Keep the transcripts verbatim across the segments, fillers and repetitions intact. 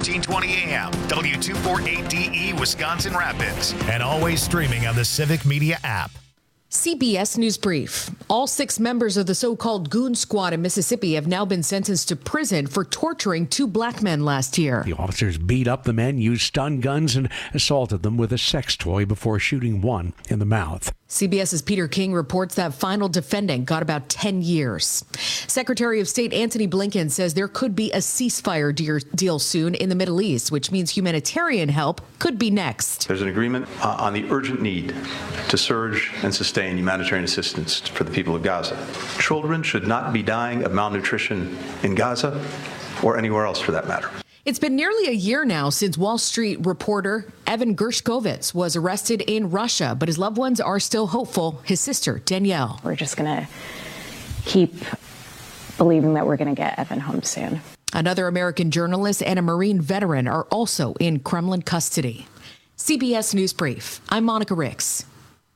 thirteen twenty A M, W two forty-eight D E, Wisconsin Rapids, and always streaming on the Civic Media app. C B S News Brief. All six members of the so-called Goon Squad in Mississippi have now been sentenced to prison for torturing two black men last year. The officers beat up the men, used stun guns, and assaulted them with a sex toy before shooting one in the mouth. CBS's Peter King reports that final defendant got about ten years. Secretary of State Antony Blinken says there could be a ceasefire deal soon in the Middle East, which means humanitarian help could be next. There's an agreement uh, on the urgent need to surge and sustain humanitarian assistance for the people of Gaza. Children should not be dying of malnutrition in Gaza or anywhere else for that matter. It's been nearly a year now since Wall Street reporter Evan Gershkovich was arrested in Russia, but his loved ones are still hopeful. His sister, Danielle. We're just going to keep believing that we're going to get Evan home soon. Another American journalist and a Marine veteran are also in Kremlin custody. C B S News Brief. I'm Monica Ricks.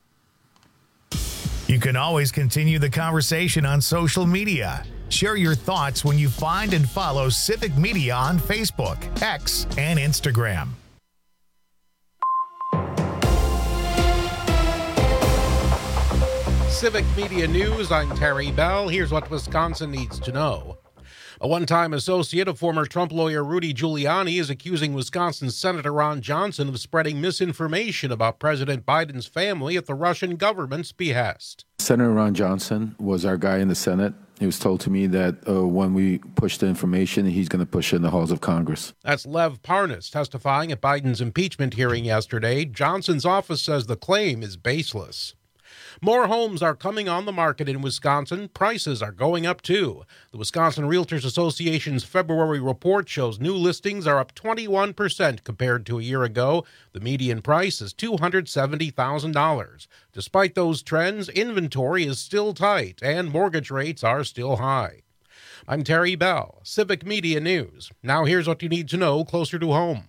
You can always continue the conversation on social media. Share your thoughts when you find and follow Civic Media on Facebook, X, and Instagram. Civic Media News, I'm Terry Bell. Here's what Wisconsin needs to know. A one-time associate of former Trump lawyer Rudy Giuliani is accusing Wisconsin Senator Ron Johnson of spreading misinformation about President Biden's family at the Russian government's behest. Senator Ron Johnson was our guy in the Senate. He was told to me that uh, when we push the information, he's going to push it in the halls of Congress. That's Lev Parnas testifying at Biden's impeachment hearing yesterday. Johnson's office says the claim is baseless. More homes are coming on the market in Wisconsin. Prices are going up, too. The Wisconsin Realtors Association's February report shows new listings are up twenty-one percent compared to a year ago. The median price is two hundred seventy thousand dollars. Despite those trends, inventory is still tight and mortgage rates are still high. I'm Terry Bell, Civic Media News. Now here's what you need to know closer to home.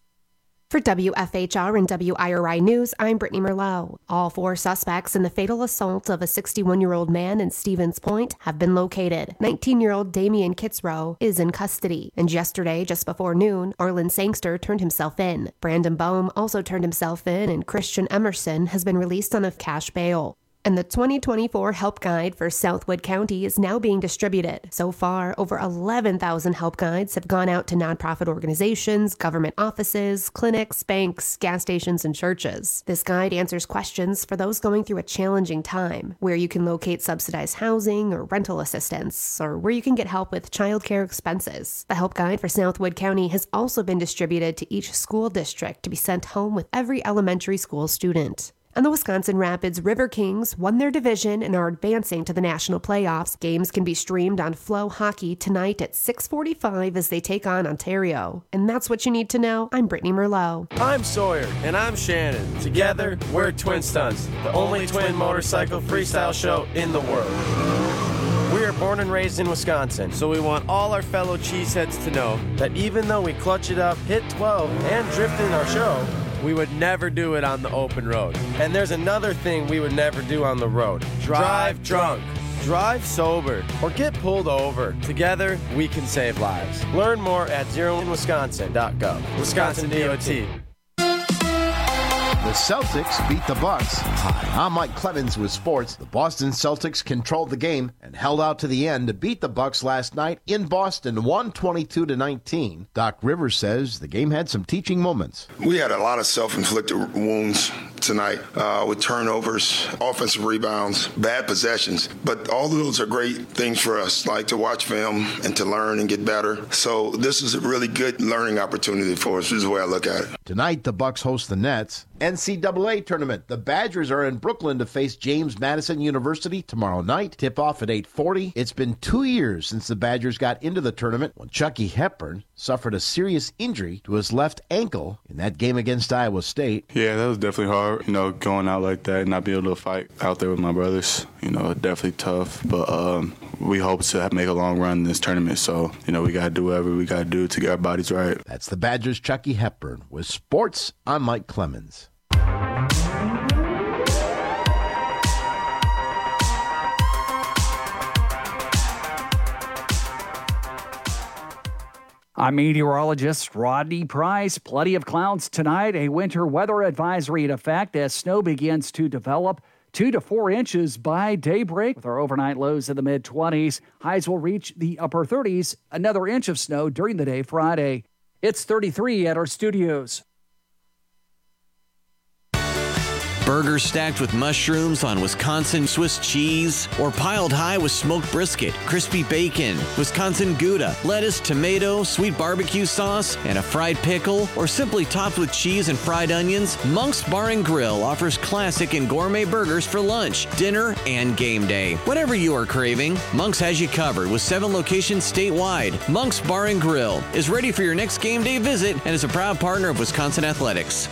For W F H R and W I R I News, I'm Brittany Merlot. All four suspects in the fatal assault of a sixty-one-year-old man in Stevens Point have been located. nineteen-year-old Damian Kitzrow is in custody. And yesterday, just before noon, Arlen Sangster turned himself in. Brandon Boehm also turned himself in, and Christian Emerson has been released on a cash bail. And the twenty twenty-four Help Guide for Southwood County is now being distributed. So far, over eleven thousand help guides have gone out to nonprofit organizations, government offices, clinics, banks, gas stations, and churches. This guide answers questions for those going through a challenging time, where you can locate subsidized housing or rental assistance, or where you can get help with childcare expenses. The Help Guide for Southwood County has also been distributed to each school district to be sent home with every elementary school student. And the Wisconsin Rapids River Kings won their division and are advancing to the national playoffs. Games can be streamed on Flow Hockey tonight at six forty-five as they take on Ontario. And that's what you need to know. I'm Brittany Merlot. I'm Sawyer. And I'm Shannon. Together, we're Twin Stunts, the only twin motorcycle freestyle show in the world. We are born and raised in Wisconsin, so we want all our fellow cheeseheads to know that even though we clutch it up, hit twelve, and drift in our show, we would never do it on the open road. And there's another thing we would never do on the road. Drive drunk. Drive sober. Or get pulled over. Together, we can save lives. Learn more at zero in wisconsin dot gov. Wisconsin D O T. The Celtics beat the Bucks. Hi, I'm Mike Clemens with sports. The Boston Celtics controlled the game and held out to the end to beat the Bucks last night in Boston, one twenty-two to nineteen. Doc Rivers says the game had some teaching moments. We had a lot of self-inflicted wounds tonight uh, with turnovers, offensive rebounds, bad possessions. But all of those are great things for us, like to watch film and to learn and get better. So this is a really good learning opportunity for us, is the way I look at it. Tonight, the Bucks host the Nets. N C double A tournament. The Badgers are in Brooklyn to face James Madison University tomorrow night. Tip-off at eight forty. It's been two years since the Badgers got into the tournament when Chucky Hepburn suffered a serious injury to his left ankle in that game against Iowa State. Yeah, that was definitely hard, you know, going out like that and not be able to fight out there with my brothers. You know, definitely tough, but um, we hope to make a long run in this tournament, so, you know, we got to do whatever we got to do to get our bodies right. That's the Badgers' Chucky Hepburn. With sports, I'm Mike Clemens. I'm meteorologist Rodney Price. Plenty of clouds tonight. A winter weather advisory in effect as snow begins to develop. Two to four inches by daybreak with our overnight lows in the mid-twenties. Highs will reach the upper thirties. Another inch of snow during the day Friday. It's thirty-three at our studios. Burgers stacked with mushrooms on Wisconsin Swiss cheese, or piled high with smoked brisket, crispy bacon, Wisconsin Gouda, lettuce, tomato, sweet barbecue sauce, and a fried pickle, or simply topped with cheese and fried onions, Monk's Bar and Grill offers classic and gourmet burgers for lunch, dinner, and game day. Whatever you are craving, Monk's has you covered with seven locations statewide. Monk's Bar and Grill is ready for your next game day visit and is a proud partner of Wisconsin Athletics.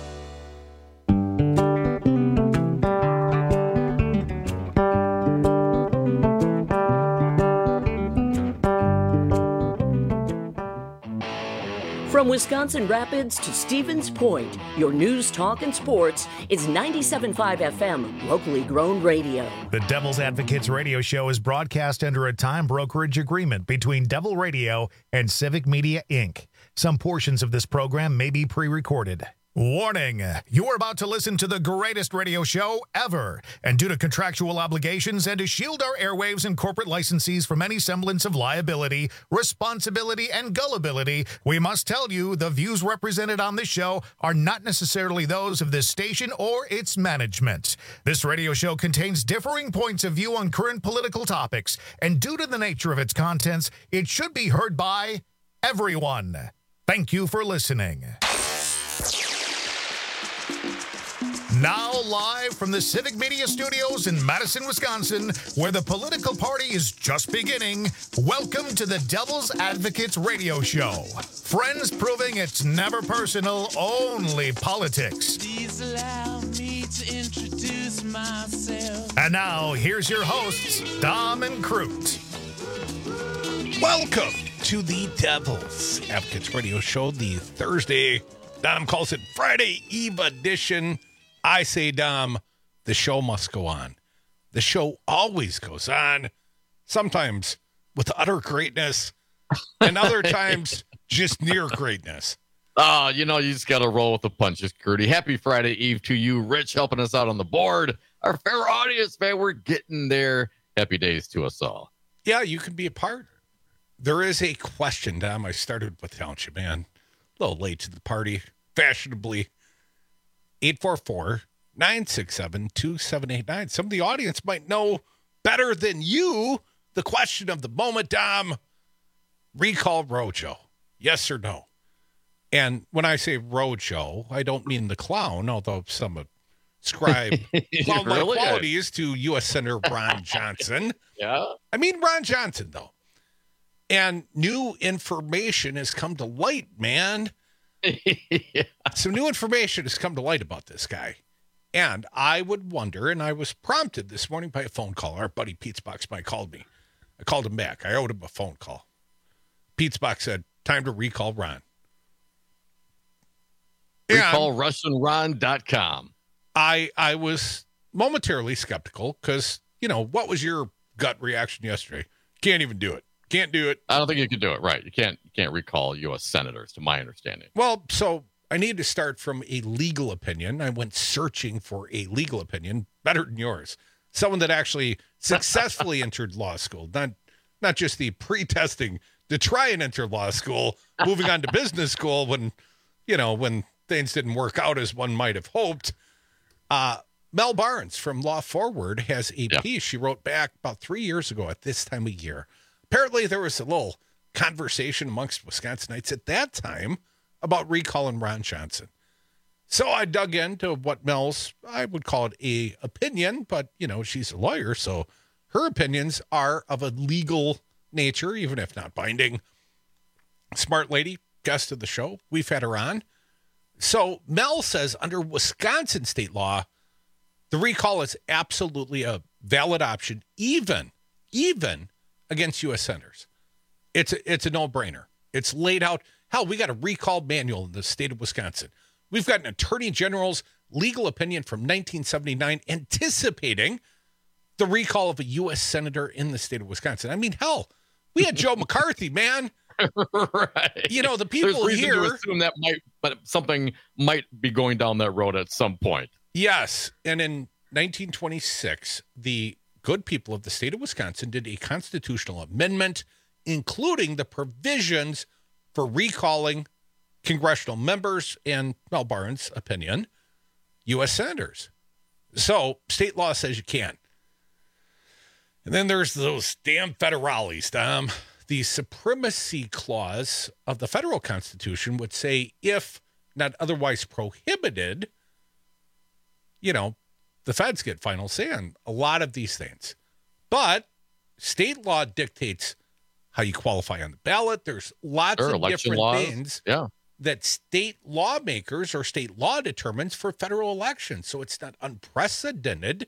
From Wisconsin Rapids to Stevens Point, your news, talk, and sports is ninety-seven point five F M, locally grown radio. The Devil's Advocates radio show is broadcast under a time brokerage agreement between Devil Radio and Civic Media, Incorporated. Some portions of this program may be pre-recorded. Warning, you are about to listen to the greatest radio show ever, and due to contractual obligations and to shield our airwaves and corporate licensees from any semblance of liability, responsibility, and gullibility, we must tell you the views represented on this show are not necessarily those of this station or its management. This radio show contains differing points of view on current political topics, and due to the nature of its contents, it should be heard by everyone. Thank you for listening. Now live from the Civic Media Studios in Madison, Wisconsin, where the political party is just beginning, welcome to the Devil's Advocates radio show. Friends proving it's never personal, only politics. Please allow me to introduce myself. And now, here's your hosts, Dom and Crute. Welcome to the Devil's Advocates radio show, the Thursday, Dom calls it Friday Eve edition. I say, Dom, the show must go on. The show always goes on, sometimes with utter greatness, and other times just near greatness. Oh, you know, you just got to roll with the punches, Curdy. Happy Friday Eve to you, Rich, helping us out on the board. Our fair audience, man, we're getting there. Happy days to us all. Yeah, you can be a part. There is a question, Dom. I started with Township, man. A little late to the party, fashionably. eight four four, nine six seven, two seven eight nine. Some of the audience might know better than you the question of the moment, Dom. Recall Rojo. Yes or no? And when I say Rojo, I don't mean the clown, although some ascribe clown-like really? qualities to U S Senator Ron Johnson. Yeah. I mean Ron Johnson, though. And new information has come to light, man. Yeah. Some new information has come to light about this guy. And I would wonder, and I was prompted this morning by a phone call. Our buddy Pete's Box Mike called me. I called him back. I owed him a phone call. Pete's Box said, time to recall Ron. Recall Russian Ron dot com. I, I was momentarily skeptical because, you know, what was your gut reaction yesterday? Can't even do it. Can't do it. I don't think you can do it. Right. You can't you can't recall U S senators, to my understanding. Well, so I need to start from a legal opinion. I went searching for a legal opinion better than yours. Someone that actually successfully entered law school, not not just the pre-testing to try and enter law school, moving on to business school when, you know, when things didn't work out as one might have hoped. Uh, Mel Barnes from Law Forward has a yeah. piece she wrote back about three years ago at this time of year. Apparently, there was a little conversation amongst Wisconsinites at that time about recalling Ron Johnson. So I dug into what Mel's, I would call it a opinion, but, you know, she's a lawyer, so her opinions are of a legal nature, even if not binding. Smart lady, guest of the show. We've had her on. So Mel says under Wisconsin state law, the recall is absolutely a valid option, even, even against U S senators. It's a, it's a no-brainer. It's laid out. Hell, we got a recall manual in the state of Wisconsin. We've got an attorney general's legal opinion from nineteen seventy-nine anticipating the recall of a U S senator in the state of Wisconsin. I mean, hell, we had Joe McCarthy, man. right. You know, the people There's reason here to assume that might, but something might be going down that road at some point. Yes, and in nineteen twenty-six, the good people of the state of Wisconsin did a constitutional amendment, including the provisions for recalling congressional members and, Mel Barnes' opinion, U S senators. So state law says you can. And then there's those damn federales, Dom. The supremacy clause of the federal Constitution would say if not otherwise prohibited, you know, the feds get final say on a lot of these things. But state law dictates how you qualify on the ballot. There's lots Sure, of election different laws. things Yeah. that state lawmakers or state law determines for federal elections. So it's not unprecedented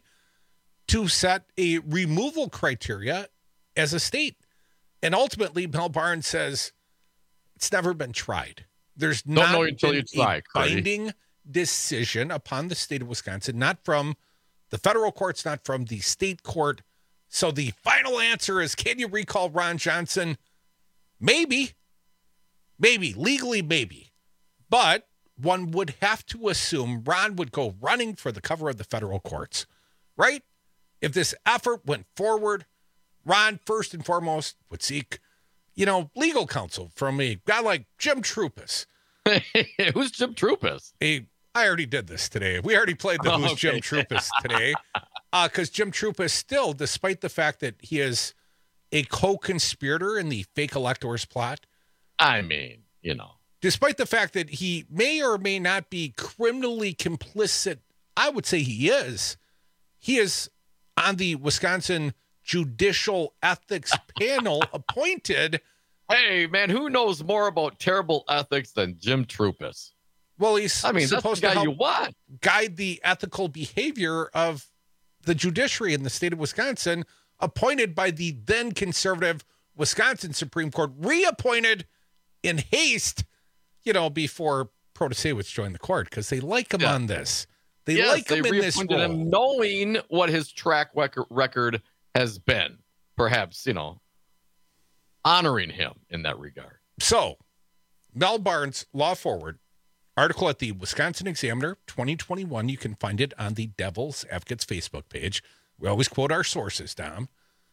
to set a removal criteria as a state. And ultimately, Mel Barnes says it's never been tried. There's Don't not know until been you try, a Curdy. binding decision upon the state of Wisconsin, not from the federal courts, not from the state court. So the final answer is, can you recall Ron Johnson? Maybe. Maybe. Legally, maybe. But one would have to assume Ron would go running for the cover of the federal courts, right? If this effort went forward, Ron, first and foremost, would seek, you know, legal counsel from a guy like Jim Troupis. Who's Jim Troupis? A, I already did this today. We already played the Oh, Who's okay. Jim Troupis today. Because uh, Jim Troupis still, despite the fact that he is a co-conspirator in the fake electors plot. I mean, you know. Despite the fact that he may or may not be criminally complicit, I would say he is. He is on the Wisconsin Judicial Ethics Panel appointed. Hey, man, who knows more about terrible ethics than Jim Troupis? Well, he's I mean, that's supposed the to guy help you want. guide the ethical behavior of the judiciary in the state of Wisconsin, appointed by the then conservative Wisconsin Supreme Court, reappointed in haste, you know, before Protasewicz joined the court, because they like him Yeah. on this. They yes, like they him in this reappointed role. him knowing what his track record record has been. Perhaps, you know, honoring him in that regard. So, Mel Barnes, Law Forward, article at the Wisconsin Examiner twenty twenty-one. You can find it on the Devil's Advocates Facebook page. We always quote our sources, Dom.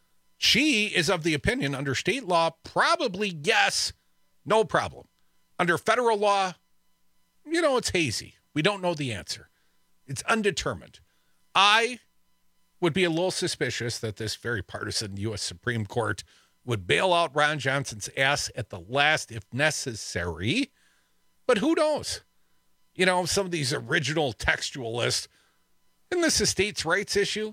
She is of the opinion under state law, probably yes, no problem. Under federal law, you know, it's hazy. We don't know the answer. It's undetermined. I would be a little suspicious that this very partisan U S Supreme Court would bail out Ron Johnson's ass at the last if necessary. But who knows? You know, some of these original textualists, isn't this a states' rights issue?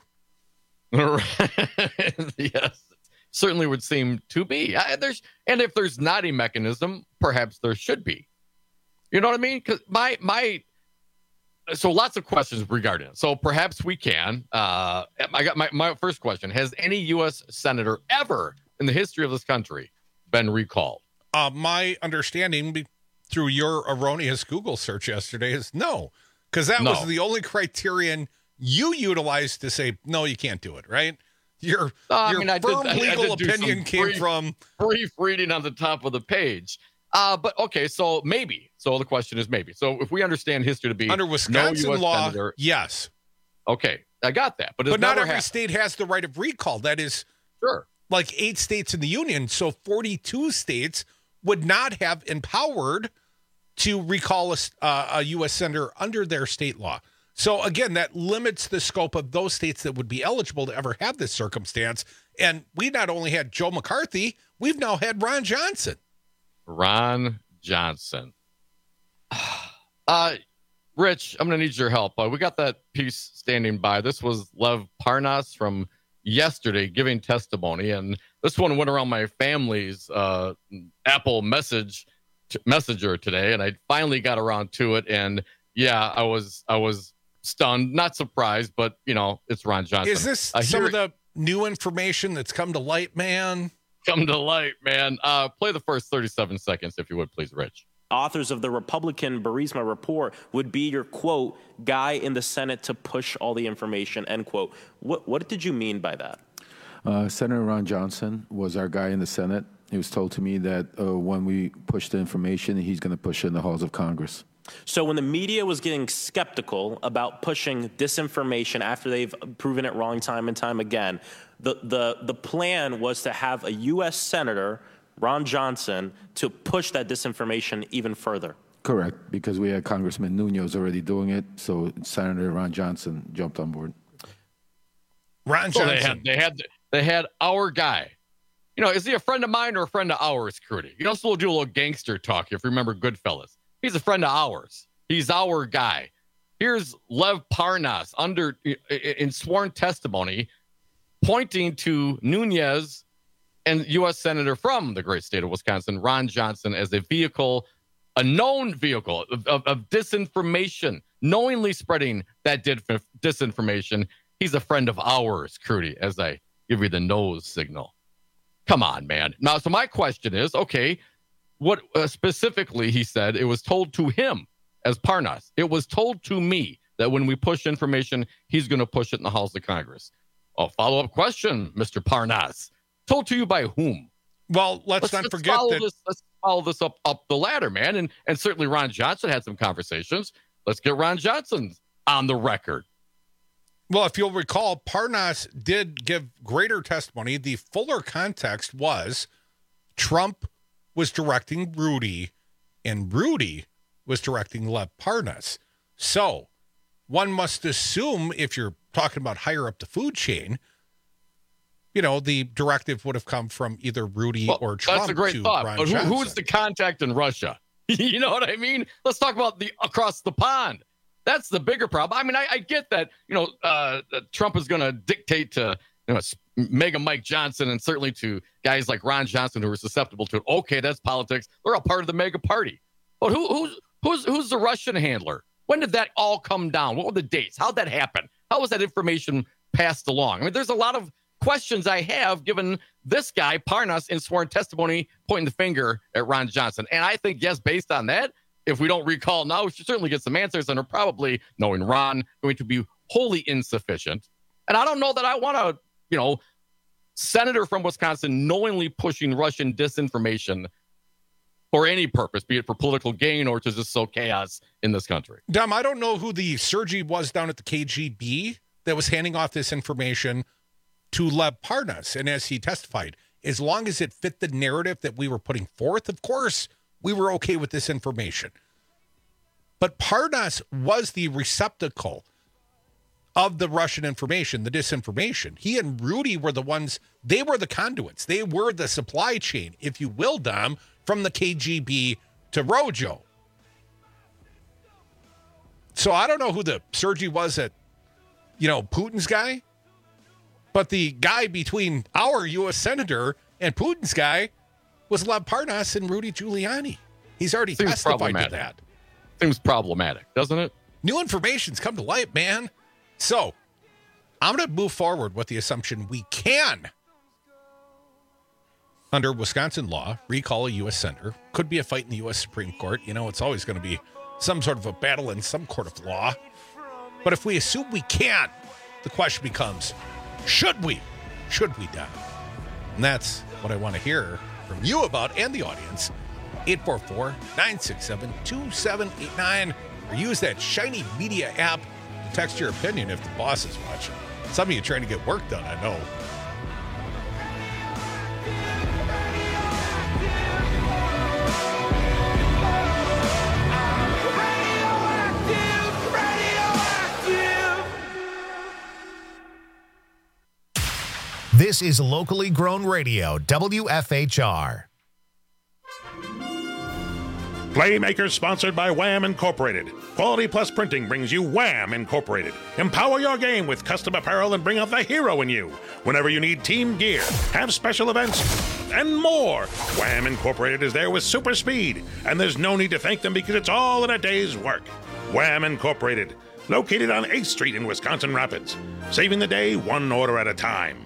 Yes, certainly would seem to be. I, there's, and if there's not a mechanism, perhaps there should be. You know what I mean? Because my my, so lots of questions regarding it. So perhaps we can. Uh, I got my my first question: has any U S senator ever in the history of this country been recalled? Uh, my understanding be- through your erroneous Google search yesterday is no, because that No. was the only criterion you utilized to say no, you can't do it. Right? Your Uh, I your mean, I did- firm I- I did legal do some opinion came brief- from brief reading on the top of the page. Uh, but okay, so maybe. So the question is maybe. So if we understand history to be under Wisconsin no U S law. senator, Yes, okay, I got that. But, it's but not never every happened. state has the right of recall. That is Sure. like eight states in the union. So forty-two states would not have empowered to recall a, uh, a U S senator under their state law. So again, that limits the scope of those states that would be eligible to ever have this circumstance. And we not only had Joe McCarthy, we've now had Ron Johnson. Ron Johnson. Uh, Rich, I'm going to need your help. Uh, we got that piece standing by. This was Lev Parnas from yesterday giving testimony, and this one went around my family's uh, Apple message t- messenger today, and I finally got around to it. And yeah, I was I was stunned, not surprised, but you know, it's Ron Johnson. Is this Uh, some here- of the new information that's come to light, man? Come to light, man. Uh, play the first thirty-seven seconds, if you would, please, Rich. Authors of the Republican Burisma report would be your, quote, guy in the Senate to push all the information, end quote. What, what did you mean by that? Uh, Senator Ron Johnson was our guy in the Senate. It was told to me that uh, when we push the information, he's going to push it in the halls of Congress. So when the media was getting skeptical about pushing disinformation after they've proven it wrong time and time again, the, the, the plan was to have a U S Senator, Ron Johnson, to push that disinformation even further. Correct, because we had Congressman Nunes already doing it, so Senator Ron Johnson jumped on board. Ron So Johnson. they had they had they had our guy. You know, is he a friend of mine or a friend of ours, Crudy? You know, so we'll do a little gangster talk if you remember Goodfellas. He's a friend of ours. He's our guy. Here's Lev Parnas under in sworn testimony pointing to Nunes and U S Senator from the great state of Wisconsin, Ron Johnson, as a vehicle, a known vehicle of, of, of disinformation, knowingly spreading that disinformation. He's a friend of ours, Crudy, as I give you the nose signal. Come on, man. Now, so my question is, okay, what uh, specifically he said, it was told to him as Parnas. It was told to me that when we push information, he's going to push it in the halls of Congress. Oh, follow-up question, Mister Parnas. Told to you by whom? Well, let's, let's not let's forget follow that. This, let's follow this up, up the ladder, man. And, and certainly Ron Johnson had some conversations. Let's get Ron Johnson on the record. Well, if you'll recall, Parnas did give greater testimony. The fuller context was Trump was directing Rudy, and Rudy was directing Lev Parnas. So one must assume, if you're talking about higher up the food chain, you know, the directive would have come from either Rudy well, or Trump. That's a great to thought. Ron But who, who's Johnson. the contact in Russia? You know what I mean? Let's talk about the across the pond. That's the bigger problem. I mean, I, I get that, you know, uh, Trump is going to dictate to, you know, Mega Mike Johnson and certainly to guys like Ron Johnson who are susceptible to it. Okay, that's politics. They're all part of the mega party. But who, who's who's who's the Russian handler? When did that all come down? What were the dates? How'd that happen? How was that information passed along? I mean, there's a lot of questions I have given this guy, Parnas, in sworn testimony, pointing the finger at Ron Johnson. And I think, yes, based on that, if we don't recall now, we should certainly get some answers, and are probably, knowing Ron, going to be wholly insufficient. And I don't know that I want to, you know, senator from Wisconsin knowingly pushing Russian disinformation for any purpose, be it for political gain or to just sow chaos in this country. Dom, I don't know who the Sergei was down at the K G B that was handing off this information to Lev Parnas. And as he testified, as long as it fit the narrative that we were putting forth, of course, we were okay with this information. But Parnas was the receptacle of the Russian information, the disinformation. He and Rudy were the ones, they were the conduits. They were the supply chain, if you will, Dom, from the K G B to Rojo. So I don't know who the Sergei was at, you know, Putin's guy, but the guy between our U S Senator and Putin's guy was Lev Parnas and Rudy Giuliani. He's already Seems testified to that. Seems problematic, doesn't it? New information's come to light, man. So I'm going to move forward with the assumption we can, under Wisconsin law, recall a U S Senator. Could be a fight in the U S Supreme Court. You know, it's always going to be some sort of a battle in some court of law. But if we assume we can, the question becomes, should we? Should we, Don? And that's what I want to hear from you about, and the audience. eight four four, nine six seven, two seven eight nine, or use that shiny media app to text your opinion if the boss is watching. Some of you trying to get work done, I know. This is locally grown radio, W F H R. Playmakers sponsored by Wham Incorporated. Quality Plus Printing brings you Wham Incorporated. Empower your game with custom apparel and bring out the hero in you. Whenever you need team gear, have special events, and more, Wham Incorporated is there with super speed. And there's no need to thank them because it's all in a day's work. Wham Incorporated, located on eighth Street in Wisconsin Rapids. Saving the day one order at a time.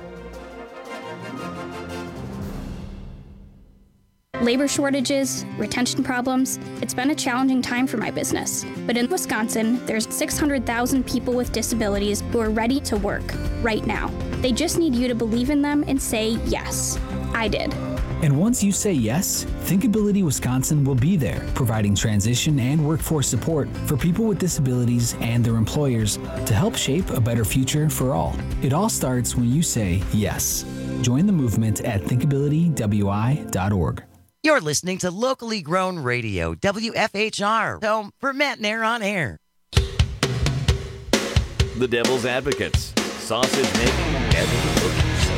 Labor shortages, retention problems, it's been a challenging time for my business. But in Wisconsin, there's six hundred thousand people with disabilities who are ready to work right now. They just need you to believe in them and say yes. I did. And once you say yes, Thinkability Wisconsin will be there, providing transition and workforce support for people with disabilities and their employers to help shape a better future for all. It all starts when you say yes. Join the movement at thinkability w i dot org. You're listening to locally grown radio, W F H R, home for Matt Nair on air. The Devil's Advocates. Sausage making never looked so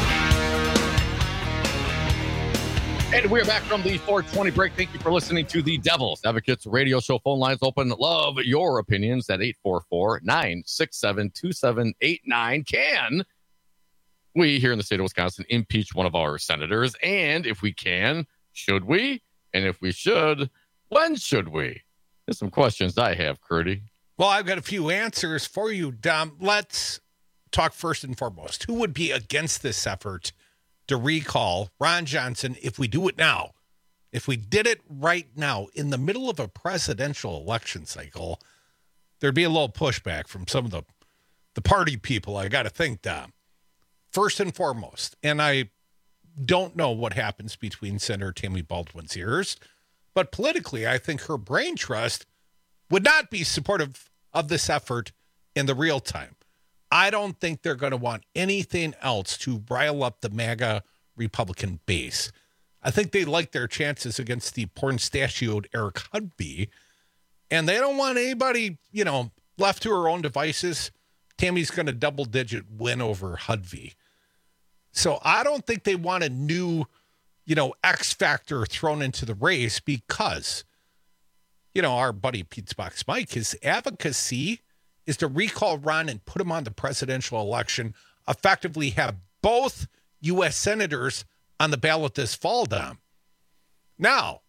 good. And we're back from the four twenty break. Thank you for listening to the Devil's Advocates radio show. Phone lines open. Love your opinions at eight four four, nine six seven, two seven eight nine. Can we here in the state of Wisconsin impeach one of our senators? And if we can, should we? And if we should, when should we? There's some questions I have, Curdy. Well, I've got a few answers for you, Dom. Let's talk first and foremost. Who would be against this effort to recall Ron Johnson if we do it now? If we did it right now in the middle of a presidential election cycle, there'd be a little pushback from some of the, the party people, I got to think, Dom. First and foremost, and I don't know what happens between Senator Tammy Baldwin's ears, but politically, I think her brain trust would not be supportive of this effort in the real time. I don't think they're going to want anything else to rile up the MAGA Republican base. I think they like their chances against the porn-stachioed Eric Hudby, and they don't want anybody, you know, left to her own devices. Tammy's going to double-digit win over Hudby. So I don't think they want a new, you know, X factor thrown into the race because, you know, our buddy Pete's Box Mike, his advocacy is to recall Ron and put him on the presidential election, effectively have both U S senators on the ballot this fall, Dom. Now,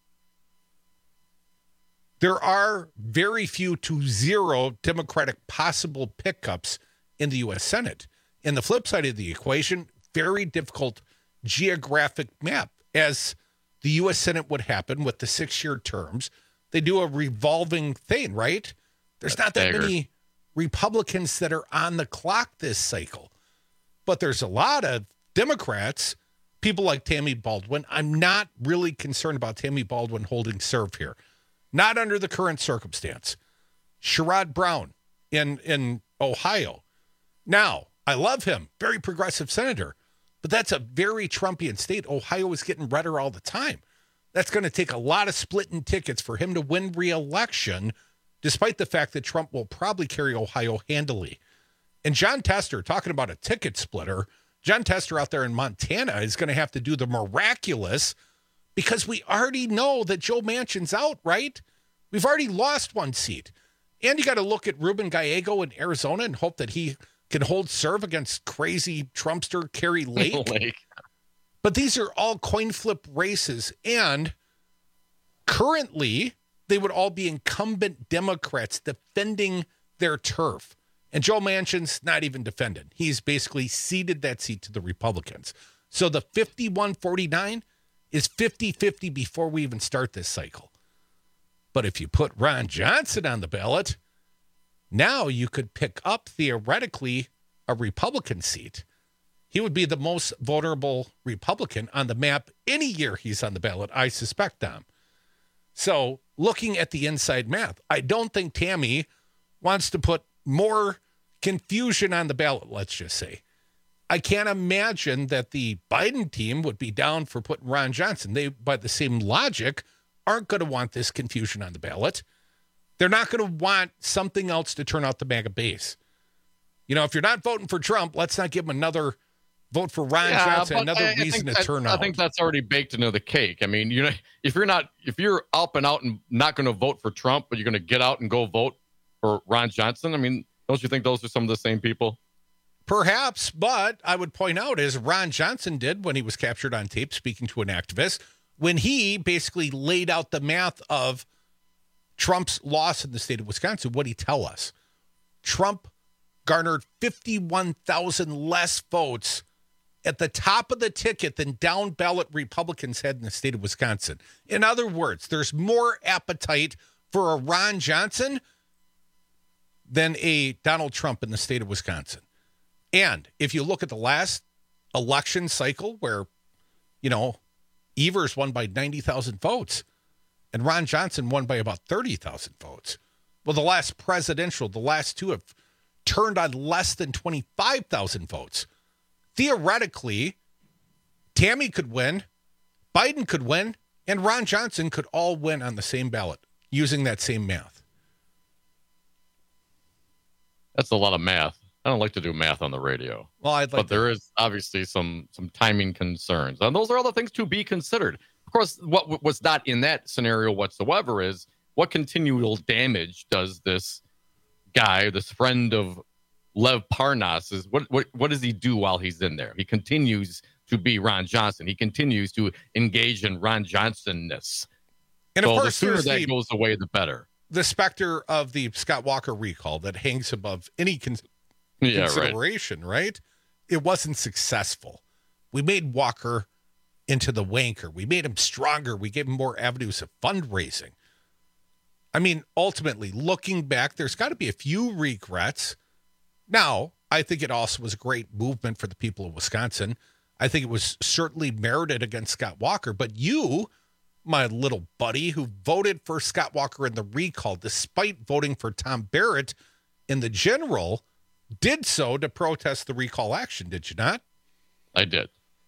there are very few to zero Democratic possible pickups in the U S Senate. In the flip side of the equation, very difficult geographic map, as the U S Senate would happen with the six-year terms. They do a revolving thing, right? There's That's not that staggered. many Republicans that are on the clock this cycle, but there's a lot of Democrats, people like Tammy Baldwin. I'm not really concerned about Tammy Baldwin holding serve here. Not under the current circumstance. Sherrod Brown in, in Ohio. Now, I love him. Very progressive senator. But that's a very Trumpian state. Ohio is getting redder all the time. That's going to take a lot of splitting tickets for him to win re-election, despite the fact that Trump will probably carry Ohio handily. And John Tester, talking about a ticket splitter, John Tester out there in Montana is going to have to do the miraculous because we already know that Joe Manchin's out, right? We've already lost one seat. And you got to look at Ruben Gallego in Arizona and hope that he can hold serve against crazy Trumpster Kerry Lake. Lake. But these are all coin flip races. And currently, they would all be incumbent Democrats defending their turf. And Joe Manchin's not even defended. He's basically ceded that seat to the Republicans. So the fifty-one forty-nine is fifty-fifty before we even start this cycle. But if you put Ron Johnson on the ballot, now you could pick up, theoretically, a Republican seat. He would be the most vulnerable Republican on the map any year he's on the ballot, I suspect, Dom. So looking at the inside math, I don't think Tammy wants to put more confusion on the ballot, let's just say. I can't imagine that the Biden team would be down for putting Ron Johnson. They, by the same logic, aren't going to want this confusion on the ballot. They're not going to want something else to turn out the MAGA base. You know, if you're not voting for Trump, let's not give him another vote for Ron yeah, Johnson, another I, reason I to that, turn out. I think that's already baked into the cake. I mean, you know, if you're not, if you're up and out and not going to vote for Trump, but you're going to get out and go vote for Ron Johnson, I mean, don't you think those are some of the same people? Perhaps, but I would point out, as Ron Johnson did when he was captured on tape speaking to an activist, when he basically laid out the math of Trump's loss in the state of Wisconsin, what did he tell us? Trump garnered fifty-one thousand less votes at the top of the ticket than down ballot Republicans had in the state of Wisconsin. In other words, there's more appetite for a Ron Johnson than a Donald Trump in the state of Wisconsin. And if you look at the last election cycle where, you know, Evers won by ninety thousand votes, and Ron Johnson won by about thirty thousand votes. Well, the last presidential, the last two have turned on less than twenty-five thousand votes. Theoretically, Tammy could win, Biden could win, and Ron Johnson could all win on the same ballot using that same math. That's a lot of math. I don't like to do math on the radio. Well, I'd like but there is obviously some some timing concerns, and those are other things to be considered. Of course, what was not in that scenario whatsoever is what continual damage does this guy, this friend of Lev Parnas, is what what what does he do while he's in there? He continues to be Ron Johnson. He continues to engage in Ron Johnson-ness. And so of course, the sooner that the, goes away, the better. The specter of the Scott Walker recall that hangs above any con- yeah, consideration, right. right? It wasn't successful. We made Walker into the wanker. We made him stronger. We gave him more avenues of fundraising. I mean, ultimately, looking back, there's got to be a few regrets. Now, I think it also was a great movement for the people of Wisconsin. I think it was certainly merited against Scott Walker. But you, my little buddy, who voted for Scott Walker in the recall, despite voting for Tom Barrett in the general, did so to protest the recall action, did you not? I did.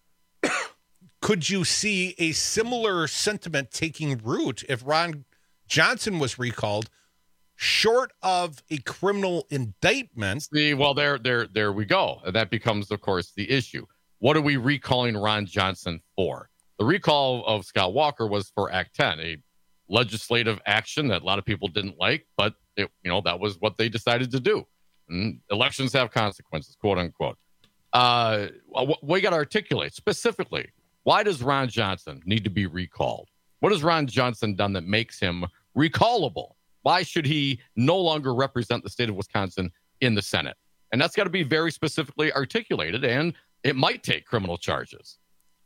Could you see a similar sentiment taking root if Ron Johnson was recalled, short of a criminal indictment? See, well, there, there, there we go. And that becomes, of course, the issue. What are we recalling Ron Johnson for? The recall of Scott Walker was for Act ten, a legislative action that a lot of people didn't like, but it, you know, that was what they decided to do. And elections have consequences, quote unquote. Uh, we got to articulate specifically, why does Ron Johnson need to be recalled? What has Ron Johnson done that makes him recallable? Why should he no longer represent the state of Wisconsin in the Senate? And that's got to be very specifically articulated, and it might take criminal charges.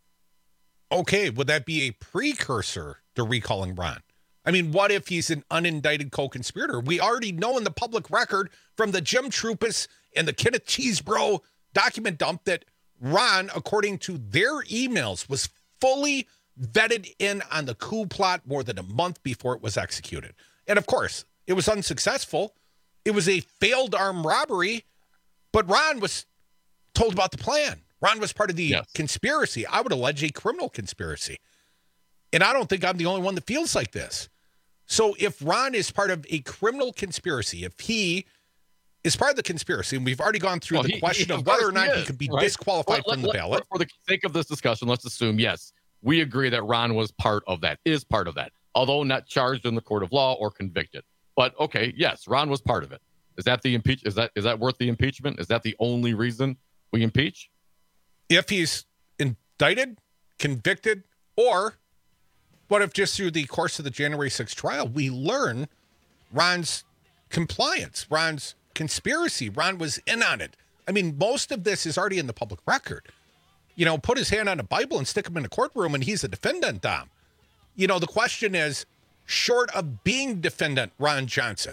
Okay, would that be a precursor to recalling Ron? I mean, what if he's an unindicted co-conspirator? We already know in the public record from the Jim Trupis and the Kenneth Cheesebro document dump that Ron, according to their emails, was fully vetted in on the coup plot more than a month before it was executed. And of course, it was unsuccessful. It was a failed armed robbery, but Ron was told about the plan. Ron was part of the yes. conspiracy. I would allege a criminal conspiracy. And I don't think I'm the only one that feels like this. So if Ron is part of a criminal conspiracy, if he is part of the conspiracy, and we've already gone through well, the he, question he, of, of whether or not he, is, he could be right? disqualified let, from let, the ballot. For the sake of this discussion, let's assume, yes, we agree that Ron was part of that, is part of that, although not charged in the court of law or convicted. But okay, yes, Ron was part of it. Is that the impeach? Is that is that worth the impeachment? Is that the only reason we impeach? If he's indicted, convicted, or what if just through the course of the January sixth trial, we learn Ron's compliance, Ron's conspiracy, Ron was in on it. I mean, most of this is already in the public record. You know, put his hand on a Bible and stick him in a courtroom and he's a defendant, Dom. You know, the question is, short of being defendant Ron Johnson,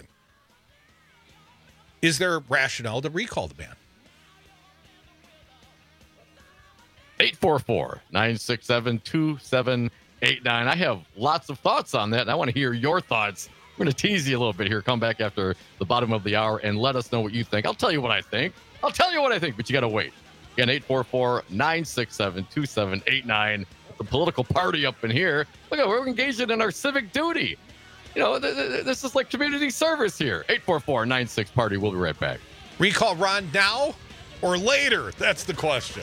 is there rationale to recall the man? eight four four, nine six seven, two seven eight nine. I have lots of thoughts on that, and I want to hear your thoughts. I'm going to tease you a little bit here. Come back after the bottom of the hour and let us know what you think. I'll tell you what I think. I'll tell you what I think, but you got to wait. Again, eight four four, nine six seven, two seven eight nine. The political party up in here. Look at, we're engaging in our civic duty. You know, th- th- this is like community service here. eight four four, nine six party. We'll be right back. Recall Ron now or later? That's the question.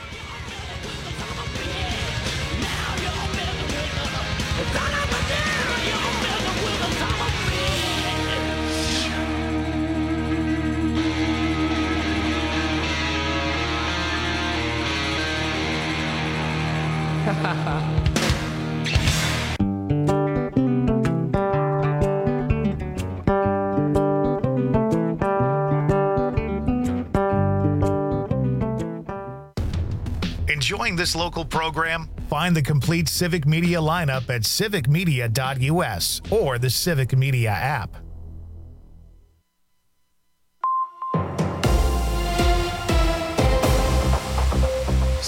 Enjoying this local program? Find the complete Civic Media lineup at civic media dot u s or the Civic Media app.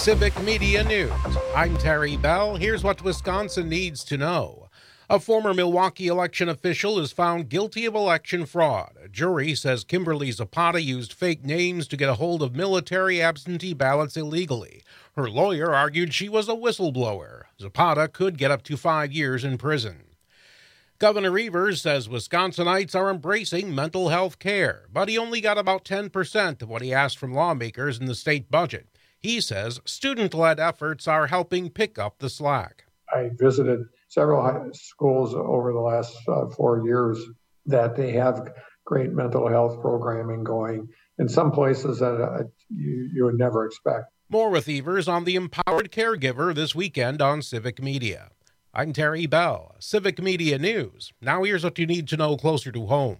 Civic Media News. I'm Terry Bell. Here's what Wisconsin needs to know. A former Milwaukee election official is found guilty of election fraud. A jury says Kimberly Zapata used fake names to get a hold of military absentee ballots illegally. Her lawyer argued she was a whistleblower. Zapata could get up to five years in prison. Governor Evers says Wisconsinites are embracing mental health care, but he only got about ten percent of what he asked from lawmakers in the state budget. He says student-led efforts are helping pick up the slack. I visited several high schools over the last uh, four years that they have great mental health programming going in some places that uh, you, you would never expect. More with Evers on the Empowered Caregiver this weekend on Civic Media. I'm Terry Bell, Civic Media News. Now here's what you need to know closer to home.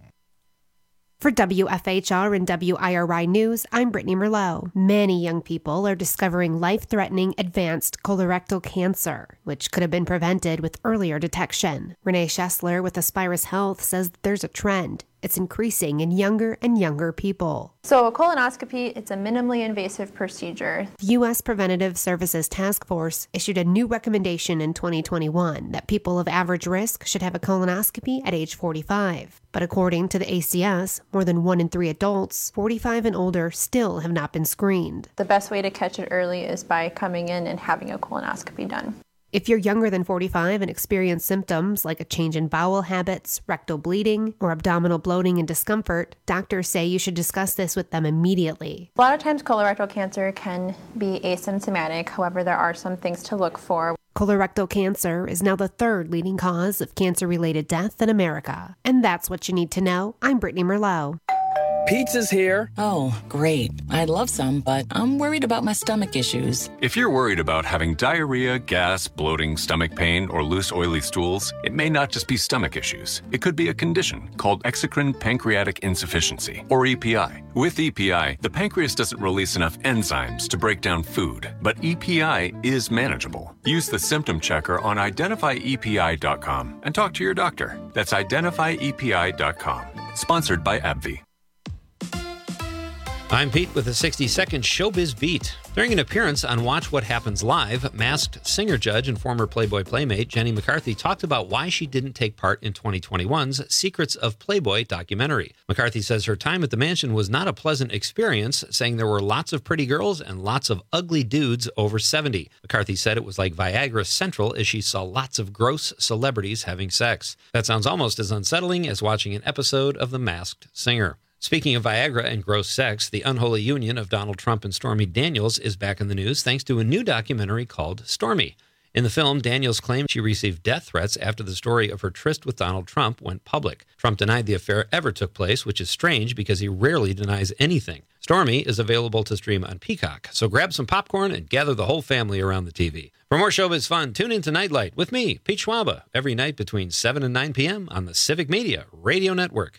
For W F H R and W I R I News, I'm Brittany Merlot. Many young people are discovering life-threatening advanced colorectal cancer, which could have been prevented with earlier detection. Renee Schessler with Aspirus Health says there's a trend. It's increasing in younger and younger people. So a colonoscopy, it's a minimally invasive procedure. The U S Preventative Services Task Force issued a new recommendation in twenty twenty-one that people of average risk should have a colonoscopy at age forty-five. But according to the A C S, more than one in three adults, forty-five and older, still have not been screened. The best way to catch it early is by coming in and having a colonoscopy done. If you're younger than forty-five and experience symptoms like a change in bowel habits, rectal bleeding, or abdominal bloating and discomfort, doctors say you should discuss this with them immediately. A lot of times colorectal cancer can be asymptomatic. However, there are some things to look for. Colorectal cancer is now the third leading cause of cancer-related death in America. And that's what you need to know. I'm Brittany Merlot. Pizza's here. Oh, great. I'd love some, but I'm worried about my stomach issues. If you're worried about having diarrhea, gas, bloating, stomach pain, or loose, oily stools, it may not just be stomach issues. It could be a condition called exocrine pancreatic insufficiency, or E P I. With E P I, the pancreas doesn't release enough enzymes to break down food, but E P I is manageable. Use the symptom checker on identify E P I dot com and talk to your doctor. That's identify E P I dot com. Sponsored by AbbVie. I'm Pete with a sixty-second Showbiz Beat. During an appearance on Watch What Happens Live, Masked Singer judge and former Playboy Playmate Jenny McCarthy talked about why she didn't take part in twenty twenty-one's Secrets of Playboy documentary. McCarthy says her time at the mansion was not a pleasant experience, saying there were lots of pretty girls and lots of ugly dudes over seventy. McCarthy said it was like Viagra Central as she saw lots of gross celebrities having sex. That sounds almost as unsettling as watching an episode of The Masked Singer. Speaking of Viagra and gross sex, the unholy union of Donald Trump and Stormy Daniels is back in the news thanks to a new documentary called Stormy. In the film, Daniels claimed she received death threats after the story of her tryst with Donald Trump went public. Trump denied the affair ever took place, which is strange because he rarely denies anything. Stormy is available to stream on Peacock, so grab some popcorn and gather the whole family around the T V. For more showbiz fun, tune in to Nightlight with me, Pete Schwaba, every night between seven and nine p.m. on the Civic Media Radio Network.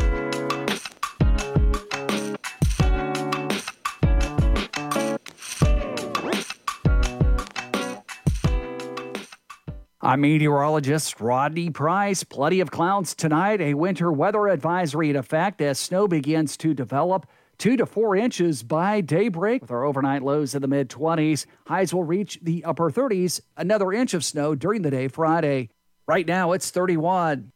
I'm meteorologist Rodney Price. Plenty of clouds tonight. A winter weather advisory in effect as snow begins to develop. Two to four inches by daybreak. With our overnight lows in the mid twenties, highs will reach the upper thirties. Another inch of snow during the day Friday. Right now it's thirty-one.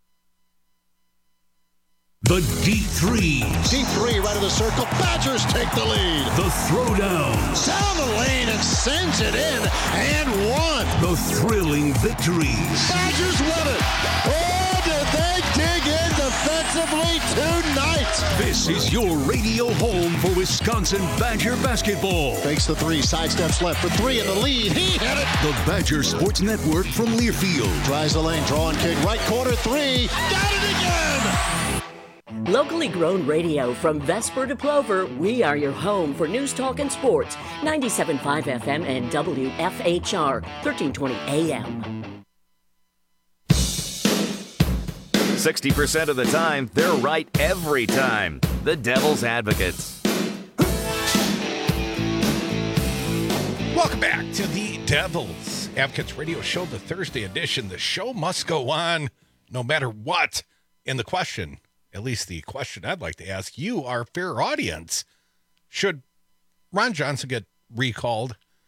The deep threes. Deep three right of the circle. Badgers take the lead. The throwdowns. Down the lane and sends it in and one. The thrilling victories. Badgers win it. Oh, did they dig in defensively tonight? This is your radio home for Wisconsin Badger basketball. Fakes the three, sidesteps left for three in the lead. He hit it. The Badger Sports Network from Learfield. Tries the lane, draw and kick, right corner three. Got it again. Locally grown radio from Vesper to Plover, we are your home for news, talk, and sports. ninety-seven point five F M and W F H R, thirteen twenty A M. sixty percent of the time, they're right every time. The Devil's Advocates. Welcome back to the Devil's Advocates Radio Show, the Thursday edition. The show must go on no matter what. And the question, at least the question I'd like to ask you, our fair audience, should Ron Johnson get recalled?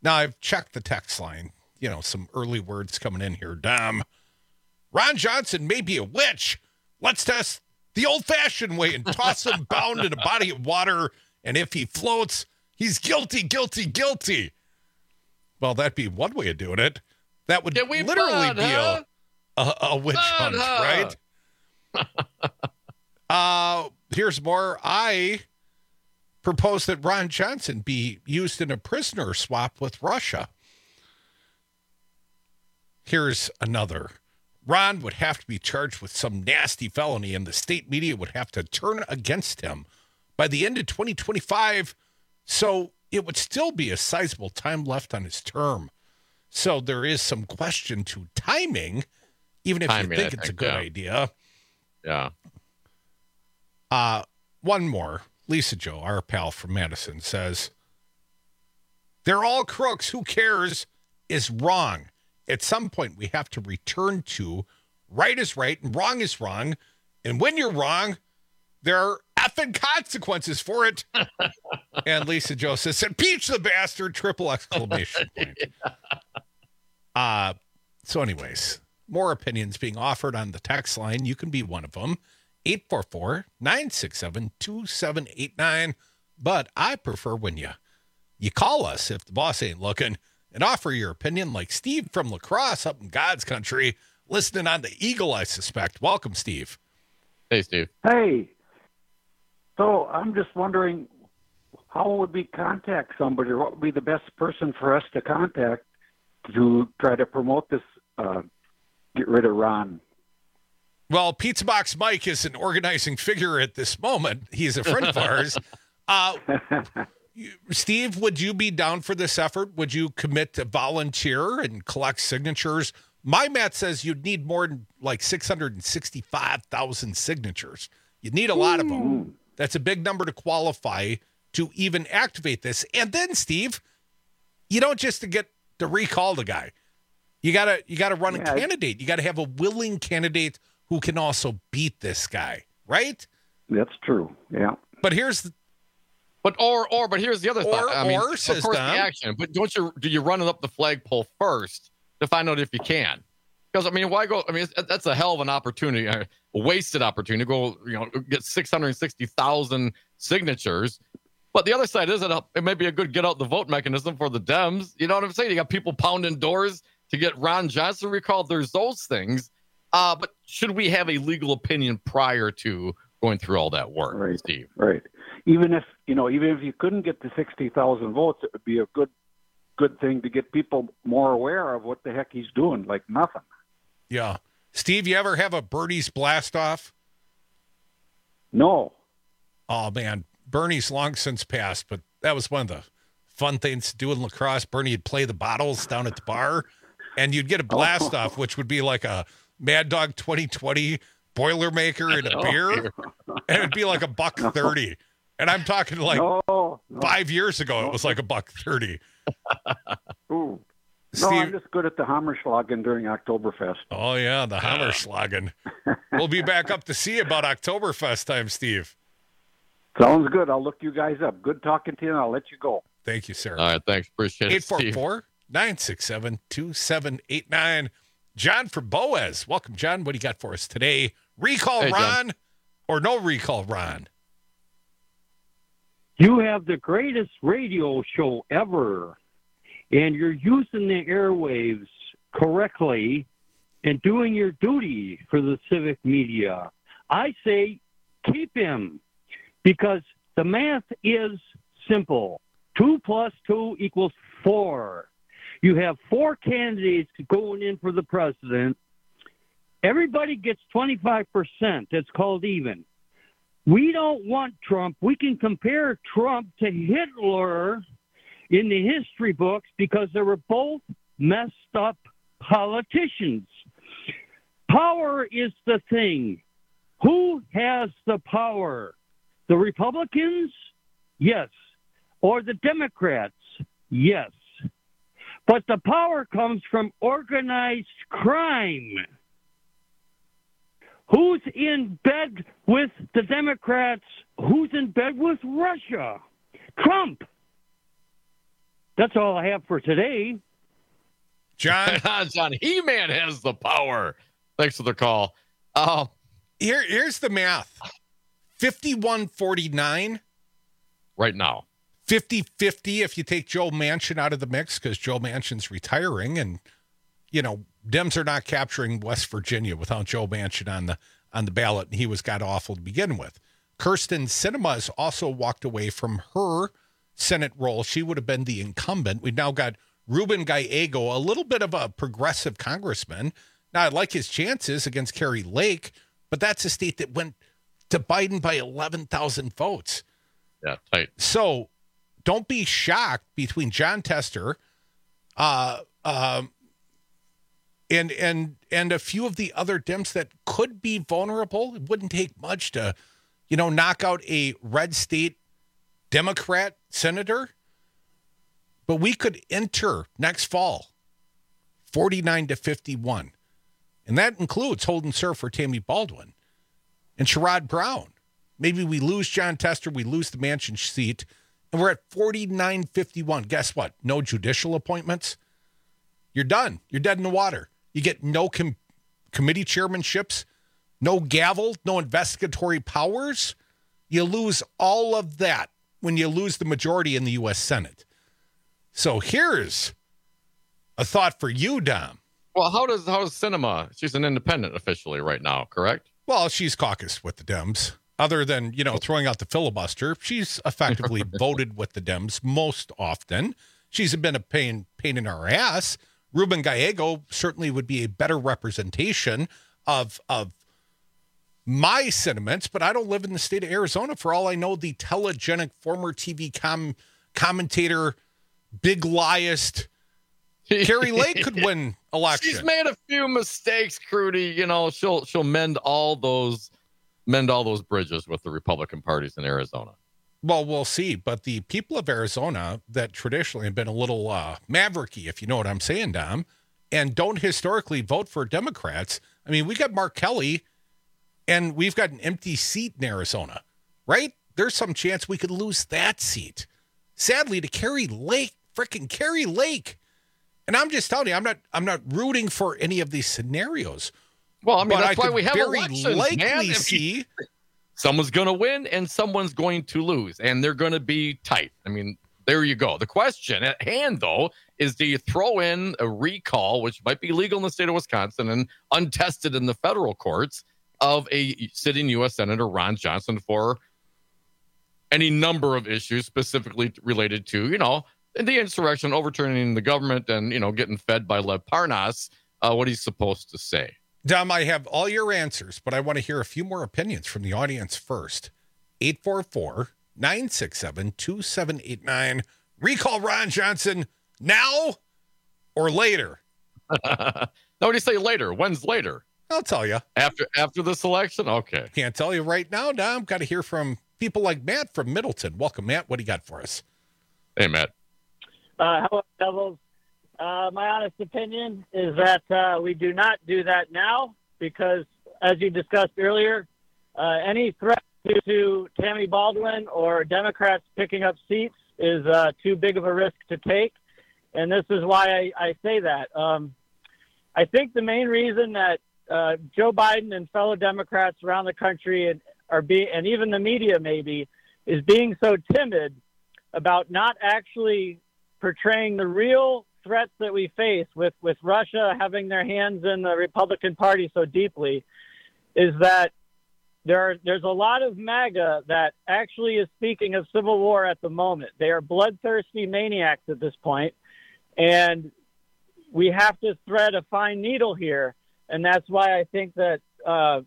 Now, I've checked the text line. You know, some early words coming in here. Damn. Ron Johnson may be a witch. Let's test the old-fashioned way and toss him bound in a body of water. And if he floats, he's guilty, guilty, guilty. Well, that'd be one way of doing it. That would literally bud, be huh? a, a, a witch Bud, hunt, huh? right? uh, here's more. I propose that Ron Johnson be used in a prisoner swap with Russia. Here's another. Ron would have to be charged with some nasty felony, and the state media would have to turn against him by the end of twenty twenty-five. So it would still be a sizable time left on his term. So there is some question to timing, even if Timing, you think I it's think, a good yeah. idea. Yeah. Uh, one more. Lisa Joe, our pal from Madison, says, they're all crooks. Who cares? Is wrong. At some point, we have to return to right is right and wrong is wrong. And when you're wrong, there are effing consequences for it. And Lisa Joe says, impeach the bastard, triple exclamation point. Uh, so anyways, more opinions being offered on the text line. You can be one of them. eight four four, nine six seven, two seven eight nine. But I prefer when you, you call us if the boss ain't looking and offer your opinion, like Steve from La Crosse up in God's country, listening on the Eagle, I suspect. Welcome, Steve. Hey, Steve. Hey, so I'm just wondering, how would we contact somebody? What would be the best person for us to contact to try to promote this, uh, get rid of Ron? Well, Pizza Box Mike is an organizing figure at this moment. He's a friend of ours. Uh, you- Steve, would you be down for this effort? Would you commit to volunteer and collect signatures? My math says you'd need more than like six hundred sixty-five thousand signatures. You'd need a lot of them. That's a big number to qualify to even activate this. And then, Steve, you don't just to get to recall the guy. You gotta you gotta run Yeah. a candidate. You gotta have a willing candidate who can also beat this guy, right? That's true. Yeah. But here's the, But or or but here's the other Or- thought. I mean, or, of says course Dom. the action, but don't you do you run it up the flagpole first to find out if you can? Because I mean, why go? I mean, it's, that's a hell of an opportunity, a wasted opportunity to go, you know, get six hundred sixty thousand signatures. But the other side is it, it may be a good get out the vote mechanism for the Dems. You know what I'm saying? You got people pounding doors to get Ron Johnson recalled. There's those things. Uh, but should we have a legal opinion prior to going through all that work, Right. Steve? Right. Even if, you know, even if you couldn't get the sixty thousand votes, it would be a good, good thing to get people more aware of what the heck he's doing, like nothing. yeah. Steve, you ever have a Bernie's blast off? No. Oh man, Bernie's long since passed, but that was one of the fun things to do in La Crosse. Bernie would play the bottles down at the bar, and you'd get a blast off, which would be like a Mad Dog twenty twenty Boilermaker and a beer, and it'd be like a buck thirty. And I'm talking like No, no. five years ago, it was like a buck thirty. Ooh. No, Steve- I'm just good at the Hammerschlagen during Oktoberfest. Oh yeah, the Hammerschlagen. We'll be back up to see you about Oktoberfest time, Steve. Sounds good. I'll look you guys up. Good talking to you, and I'll let you go. Thank you, sir. All right, thanks. Appreciate it, eight four Steve. four, nine six seven, two seven eight nine. John from Boaz. Welcome, John. What do you got for us today? Recall Hey, John. Ron or no recall Ron? You have the greatest radio show ever, and you're using the airwaves correctly and doing your duty for the civic media. I say keep him because the math is simple. Two plus two equals four. You have four candidates going in for the president. Everybody gets twenty-five percent. That's called even. We don't want Trump. We can compare Trump to Hitler in the history books because they were both messed up politicians. Power is the thing. Who has the power? The Republicans? Yes. Or the Democrats? Yes. But the power comes from organized crime. Who's in bed with the Democrats? Who's in bed with Russia? Trump. That's all I have for today. John, John He-Man has the power. Thanks for the call. Uh, Here, here's the math. fifty-one forty-nine right now. fifty fifty if you take Joe Manchin out of the mix because Joe Manchin's retiring and, you know, Dems are not capturing West Virginia without Joe Manchin on the on the ballot, and he was god awful to begin with. Kirsten Sinema has also walked away from her Senate role. She would have been the incumbent. We've now got Ruben Gallego, a little bit of a progressive congressman. Now, I like his chances against Carrie Lake, but that's a state that went to Biden by eleven thousand votes. Yeah, tight. So don't be shocked between John Tester uh, um, and and and a few of the other Dems that could be vulnerable. It wouldn't take much to, you know, knock out a red state Democrat senator. But we could enter next fall forty-nine to fifty-one. And that includes hold and serve for Tammy Baldwin and Sherrod Brown. Maybe we lose John Tester, we lose the Manchin seat, and we're at forty-nine fifty-one. Guess what? No judicial appointments. You're done. You're dead in the water. You get no com- committee chairmanships, no gavel, no investigatory powers. You lose all of that when you lose the majority in the U S Senate. So here's a thought for you, Dom. Well, how does how does Sinema? She's an independent officially right now, correct? Well, she's caucused with the Dems. Other than, you know, throwing out the filibuster, she's effectively voted with the Dems most often. She's been a pain pain in our ass. Ruben Gallego certainly would be a better representation of of my sentiments, but I don't live in the state of Arizona. For all I know, the telegenic former T V com commentator, big liest Carrie Lake could win election. She's made a few mistakes, Crudy. You know, she'll she'll mend all those mend all those bridges with the Republican parties in Arizona. Well, we'll see. But the people of Arizona that traditionally have been a little uh, mavericky, if you know what I'm saying, Dom, and don't historically vote for Democrats. I mean, we got Mark Kelly, and we've got an empty seat in Arizona, right? There's some chance we could lose that seat. Sadly, to Carrie Lake, freaking Carrie Lake. And I'm just telling you, I'm not I'm not rooting for any of these scenarios. Well, I mean, but that's I why we have very elections, likely man. see someone's going to win and someone's going to lose, and they're going to be tight. I mean, there you go. The question at hand, though, is do you throw in a recall, which might be legal in the state of Wisconsin and untested in the federal courts, of a sitting U S Senator Ron Johnson for any number of issues specifically related to, you know, the insurrection, overturning the government, and, you know, getting fed by Lev Parnas, uh, what he's supposed to say. Dom, I have all your answers, but I want to hear a few more opinions from the audience first. eight four four, nine six seven, two seven eight nine. Recall Ron Johnson now or later? No, what do you say later? When's later? I'll tell you. After after this election? Okay. Can't tell you right now, Dom. Got to hear from people like Matt from Middleton. Welcome, Matt. What do you got for us? Hey, Matt. Uh, hello, Devils. Uh, my honest opinion is that uh, we do not do that now because, as you discussed earlier, uh, any threat to, to Tammy Baldwin or Democrats picking up seats is uh, too big of a risk to take. And this is why I, I say that. Um, I think the main reason that uh, Joe Biden and fellow Democrats around the country and, are being, and even the media maybe, is being so timid about not actually portraying the real threats that we face with, with Russia having their hands in the Republican Party so deeply, is that there are, there's a lot of MAGA that actually is speaking of civil war at the moment. They are bloodthirsty maniacs at this point, and we have to thread a fine needle here, and that's why I think that uh,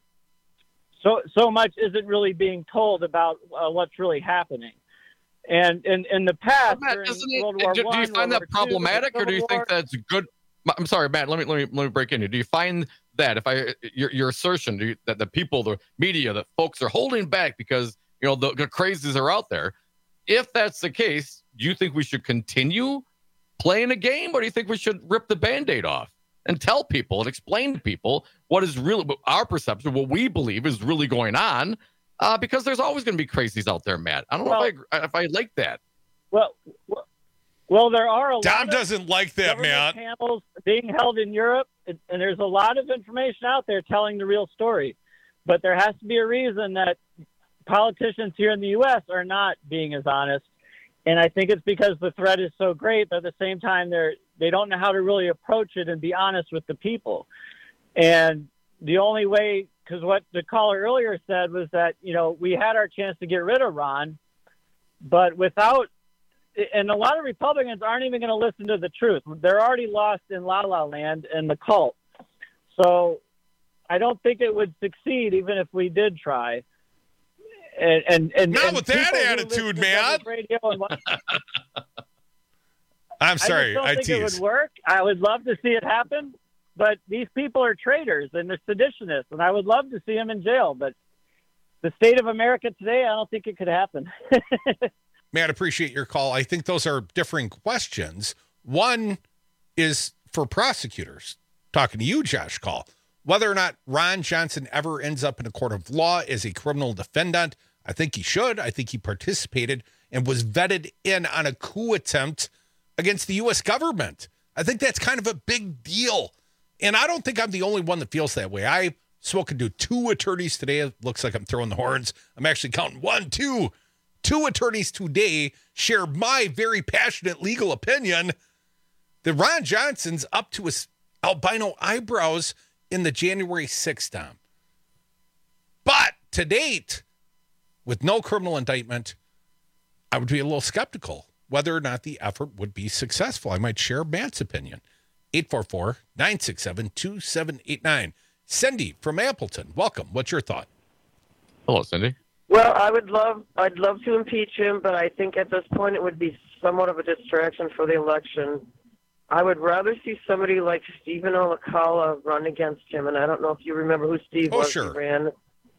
so so much isn't really being told about uh, what's really happening. And in in the past, Matt, during it, World War do, One, do you find World that War problematic, Two, or do you think War, that's good? I'm sorry, Matt. Let me let me let me break in here. Do you find that if I your your assertion do you, that the people, the media, that folks are holding back because you know the, the crazies are out there? If that's the case, do you think we should continue playing a game, or do you think we should rip the Band-Aid off and tell people and explain to people what is really our perception, what we believe is really going on? Uh, because there's always going to be crazies out there, Matt. I don't well, know if I if I like that. Well, well Well, there are a Dom lot doesn't like that, government Matt. panels being held in Europe, and there's a lot of information out there telling the real story. But there has to be a reason that politicians here in the U S are not being as honest. And I think it's because the threat is so great, but at the same time, they're, they don't know how to really approach it and be honest with the people. And the only way, because what the caller earlier said was that, you know, we had our chance to get rid of Ron, but without, and a lot of Republicans aren't even going to listen to the truth. They're already lost in La La Land and the cult. So I don't think it would succeed even if we did try. And, and, and Not and with that attitude, man. I'm sorry. I, I just don't think tease. it would work. I would love to see it happen, but these people are traitors and they're seditionists, and I would love to see them in jail. But the state of America today, I don't think it could happen. Matt, appreciate your call. I think those are differing questions. One is for prosecutors. Talking to you, Josh Call. Whether or not Ron Johnson ever ends up in a court of law as a criminal defendant, I think he should. I think he participated and was vetted in on a coup attempt against the U S government. I think that's kind of a big deal. And I don't think I'm the only one that feels that way. I've spoken to two attorneys today. It looks like I'm throwing the horns. I'm actually counting one, two. Two attorneys today share my very passionate legal opinion that Ron Johnson's up to his albino eyebrows in the January sixth, Dom. But to date, with no criminal indictment, I would be a little skeptical whether or not the effort would be successful. I might share Matt's opinion. eight four four, nine six seven, two seven eight nine. Cindy from Appleton, welcome. What's your thought? Hello, Cindy. Well, I would love, I'd love to impeach him, but I think at this point it would be somewhat of a distraction for the election. I would rather see somebody like Stephen Olakala run against him, and I don't know if you remember who Steve oh, was. Sure. He ran.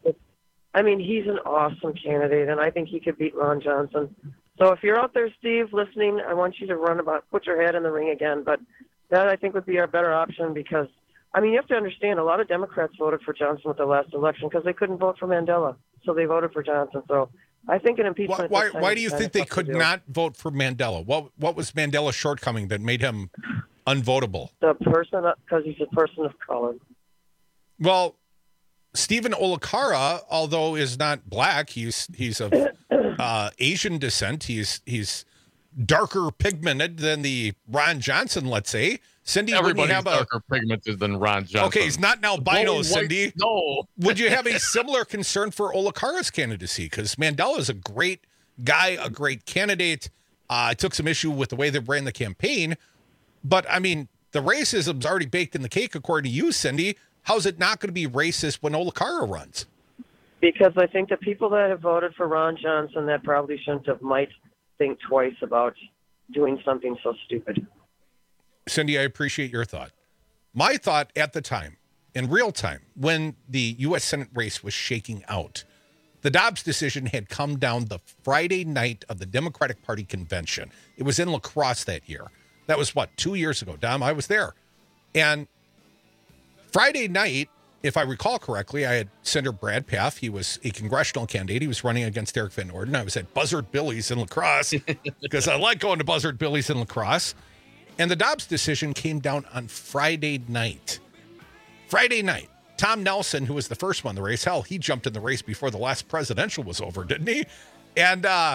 I mean, he's an awesome candidate, and I think he could beat Ron Johnson. So if you're out there, Steve, listening, I want you to run about, put your head in the ring again. But that, I think, would be our better option because, I mean, you have to understand, a lot of Democrats voted for Johnson with the last election because they couldn't vote for Mandela, so they voted for Johnson. So I think an impeachment... Why, why, why do you think they could not vote for Mandela? What what was Mandela's shortcoming that made him unvotable? The person, because he's a person of color. Well, Stephen Olakara, although is not black, he's he's of uh, Asian descent. He's he's darker pigmented than the Ron Johnson, let's say. Cindy, everybody's have darker a, pigmented than Ron Johnson. Okay, he's not an albino, Whoa, Cindy. White, no. Would you have a similar concern for Olakara's candidacy? Because Mandela is a great guy, a great candidate. Uh, I took some issue with the way they ran the campaign. But, I mean, the racism's already baked in the cake, according to you, Cindy. How's it not going to be racist when Olakara runs? Because I think the people that have voted for Ron Johnson that probably shouldn't have might think twice about doing something so stupid. Cindy, I appreciate your thought. My thought at the time, in real time, when the U S Senate race was shaking out, the Dobbs decision had come down the Friday night of the Democratic Party convention. It was in La Crosse that year. That was, what, two years ago, Dom? I was there. And Friday night, if I recall correctly, I had Senator Brad Pfaff. He was a congressional candidate. He was running against Eric Van Orden. I was at Buzzard Billy's in La Crosse because I like going to Buzzard Billy's in La Crosse. And the Dobbs decision came down on Friday night. Friday night. Tom Nelson, who was the first one in the race, hell, he jumped in the race before the last presidential was over, didn't he? And uh,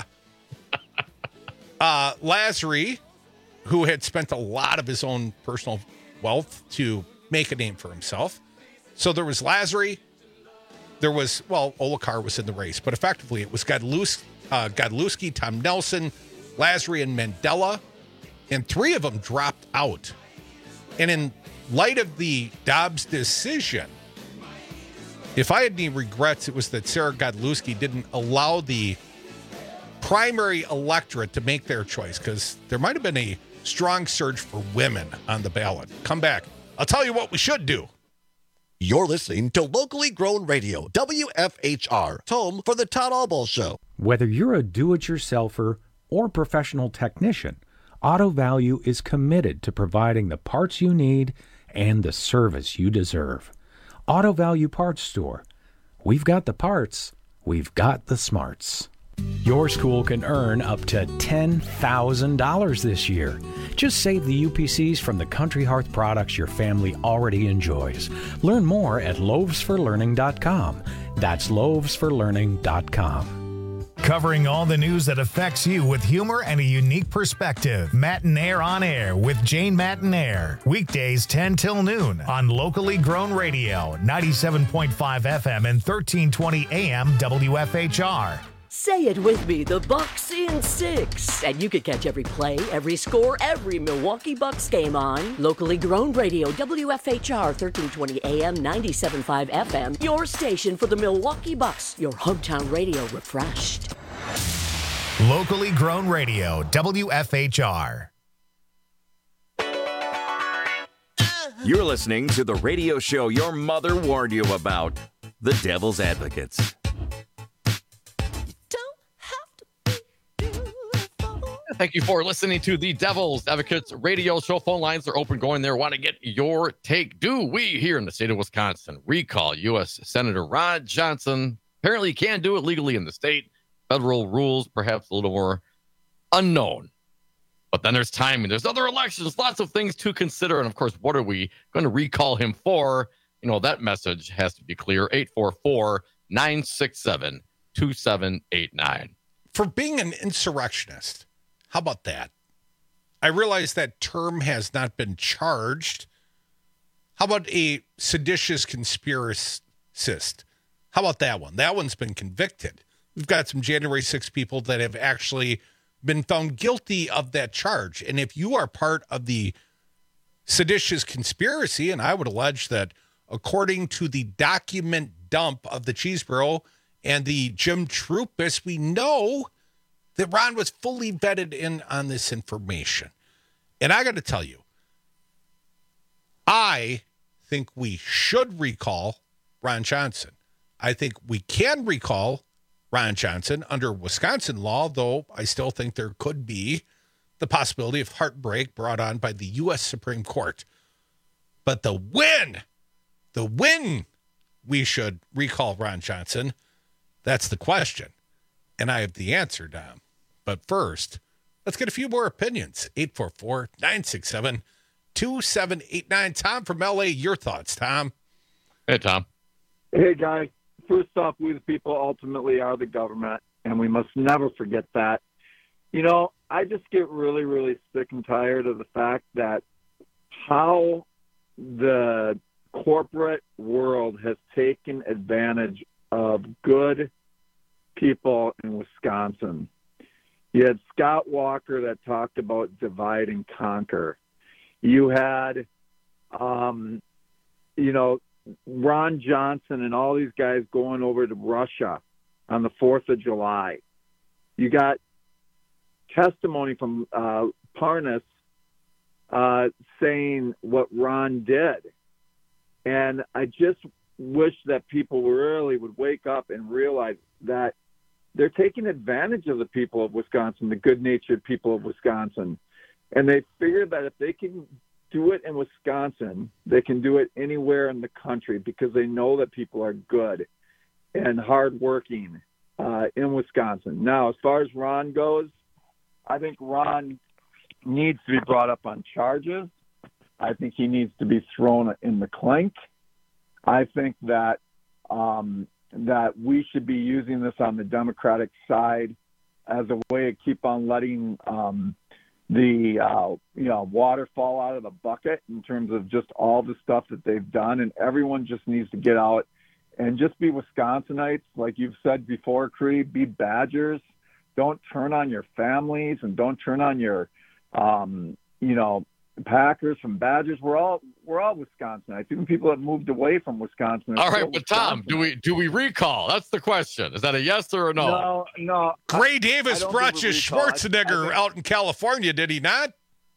uh, Lasry, who had spent a lot of his own personal wealth to make a name for himself. So there was Lasry. There was, well, Olakar was in the race, but effectively it was Godlewski, uh, Godlewski, Tom Nelson, Lasry, and Mandela. And three of them dropped out. And in light of the Dobbs decision, if I had any regrets, it was that Sarah Godlewski didn't allow the primary electorate to make their choice, because there might have been a strong surge for women on the ballot. Come back. I'll tell you what we should do. You're listening to Locally Grown Radio, W F H R, home for the Todd Albaugh Show. Whether you're a do-it-yourselfer or professional technician, Auto Value is committed to providing the parts you need and the service you deserve. Auto Value Parts Store. We've got the parts. We've got the smarts. Your school can earn up to ten thousand dollars this year. Just save the U P Cs from the Country Hearth products your family already enjoys. Learn more at loaves for learning dot com. That's loaves for learning dot com. Covering all the news that affects you with humor and a unique perspective. Matinaire on Air with Jane Matinaire. Weekdays ten till noon on locally grown radio, ninety-seven point five F M and thirteen twenty A M W F H R. Say it with me, the Bucks in six. And you can catch every play, every score, every Milwaukee Bucks game on locally grown radio, W F H R, thirteen twenty A M, ninety-seven point five F M. Your station for the Milwaukee Bucks, your hometown radio refreshed. Locally grown radio, W F H R. You're listening to the radio show your mother warned you about, The Devil's Advocates. Thank you for listening to the Devil's Advocates radio show. Phone lines are open. Go in there. Want to get your take. Do we here in the state of Wisconsin recall U S Senator Ron Johnson? Apparently, you can do it legally in the state. Federal rules, perhaps a little more unknown. But then there's timing. There's other elections. Lots of things to consider. And, of course, what are we going to recall him for? You know, that message has to be clear. eight four four, nine six seven, two seven eight nine. For being an insurrectionist. How about that? I realize that term has not been charged. How about a seditious conspiracist? How about that one? That one's been convicted. We've got some January sixth people that have actually been found guilty of that charge. And if you are part of the seditious conspiracy, and I would allege that according to the document dump of the Cheeseboro and the Jim Troopus, we know that Ron was fully vetted in on this information. And I got to tell you, I think we should recall Ron Johnson. I think we can recall Ron Johnson under Wisconsin law, though I still think there could be the possibility of heartbreak brought on by the U S Supreme Court. But the win, the win, we should recall Ron Johnson. That's the question. And I have the answer, Dom. But first, let's get a few more opinions. eight four four, nine six seven, two seven eight nine. Tom from L A, your thoughts, Tom. Hey, Tom. Hey, guys. First off, we the people ultimately are the government, and we must never forget that. You know, I just get really, really sick and tired of the fact that how the corporate world has taken advantage of good people in Wisconsin. You had Scott Walker that talked about divide and conquer. You had, um, you know, Ron Johnson and all these guys going over to Russia on the fourth of July. You got testimony from uh, Parnas uh, saying what Ron did. And I just wish that people really would wake up and realize that they're taking advantage of the people of Wisconsin, the good-natured people of Wisconsin. And they figure that if they can do it in Wisconsin, they can do it anywhere in the country because they know that people are good and hardworking uh, in Wisconsin. Now, as far as Ron goes, I think Ron needs to be brought up on charges. I think he needs to be thrown in the clink. I think that um, that we should be using this on the Democratic side as a way to keep on letting um, the uh, you know water fall out of the bucket in terms of just all the stuff that they've done, and everyone just needs to get out and just be Wisconsinites, like you've said before, Creed. Be Badgers. Don't turn on your families and don't turn on your um, you know Packers from Badgers. We're all we're all Wisconsinites. Even people that moved away from Wisconsin. All right, but Tom, do we do we recall? That's the question. Is that a yes or a no? No, no. Gray Davis brought you recall. Schwarzenegger I, I think, out in California, did he not?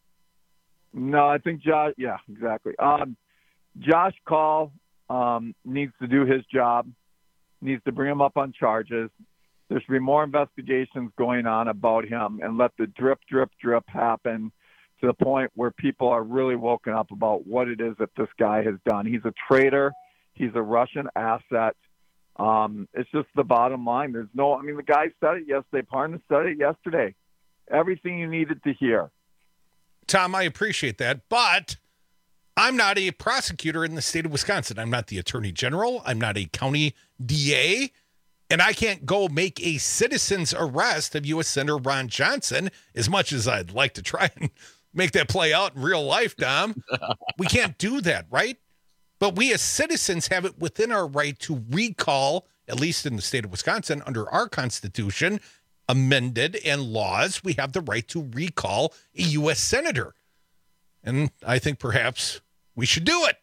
No, I think Josh. Yeah, exactly. Um, Josh Call um, needs to do his job. Needs to bring him up on charges. There should be more investigations going on about him, and let the drip, drip, drip happen to the point where people are really woken up about what it is that this guy has done. He's a traitor. He's a Russian asset. Um, it's just the bottom line. There's no, I mean, the guy said it yesterday. Parnas said it yesterday. Everything you needed to hear. Tom, I appreciate that, but I'm not a prosecutor in the state of Wisconsin. I'm not the attorney general. I'm not a county D A, and I can't go make a citizen's arrest of U S Senator Ron Johnson, as much as I'd like to try and make that play out in real life, Dom. We can't do that, right? But we as citizens have it within our right to recall, at least in the state of Wisconsin, under our Constitution, amended and laws, we have the right to recall a U S senator. And I think perhaps we should do it.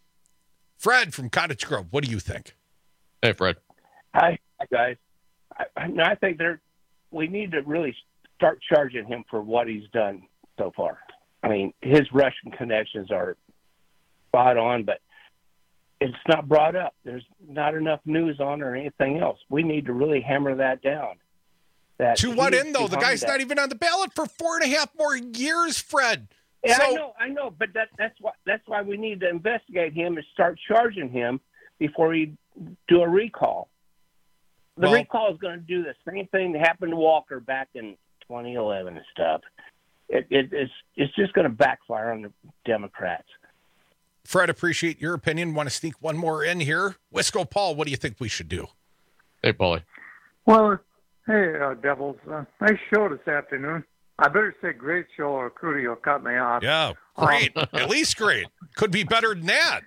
Fred from Cottage Grove, what do you think? Hey, Fred. Hi, guys. I, I think there, we need to really start charging him for what he's done so far. I mean, his Russian connections are spot on, but it's not brought up. There's not enough news on it or anything else. We need to really hammer that down. That to what end, though? The guy's that. not even on the ballot for four and a half more years, Fred. Yeah, so, I know, I know, but that, that's why that's why we need to investigate him and start charging him before we do a recall. The well, recall is going to do the same thing that happened to Walker back in twenty eleven and stuff. It, it, it's it's just going to backfire on the Democrats. Fred, appreciate your opinion. Want to sneak one more in here? Wisco Paul, what do you think we should do? Hey, Paulie. Well, hey, uh, Devils. Uh, nice show this afternoon. I better say great show or Crudy will cut me off. Yeah, great. Um, At least great. Could be better than that.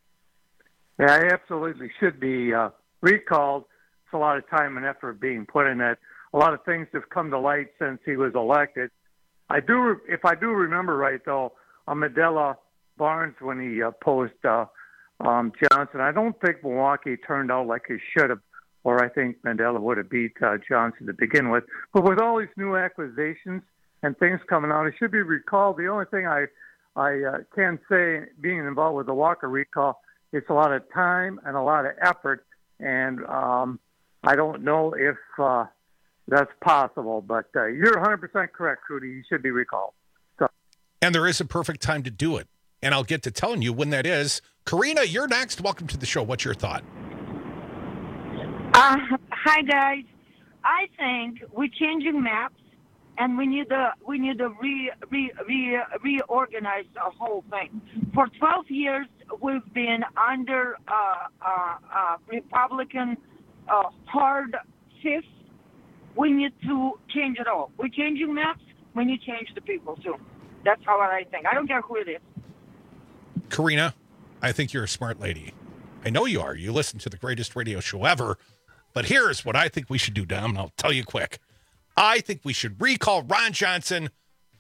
Yeah, he absolutely should be uh, recalled. It's a lot of time and effort being put in that. A lot of things have come to light since he was elected. I do, if I do remember right, though, uh, Medela Barnes, when he uh, posed uh, um, Johnson, I don't think Milwaukee turned out like he should have, or I think Mandela would have beat uh, Johnson to begin with. But with all these new accusations and things coming out, it should be recalled. The only thing I I uh, can say, being involved with the Walker recall, it's a lot of time and a lot of effort, and um, I don't know if uh, that's possible. But uh, you're one hundred percent correct, Crudy. He should be recalled. So. And there is a perfect time to do it. And I'll get to telling you when that is. Karina, you're next. Welcome to the show. What's your thought? Uh, hi, guys. I think we're changing maps, and we need to we need to re, re, re, reorganize the whole thing. For twelve years, we've been under uh, uh, uh, Republican uh, hard fifth. We need to change it all. We're changing maps. We need to change the people too. That's how I think. I don't care who it is. Karina, I think you're a smart lady. I know you are. You listen to the greatest radio show ever. But here's what I think we should do, Dom, and I'll tell you quick. I think we should recall Ron Johnson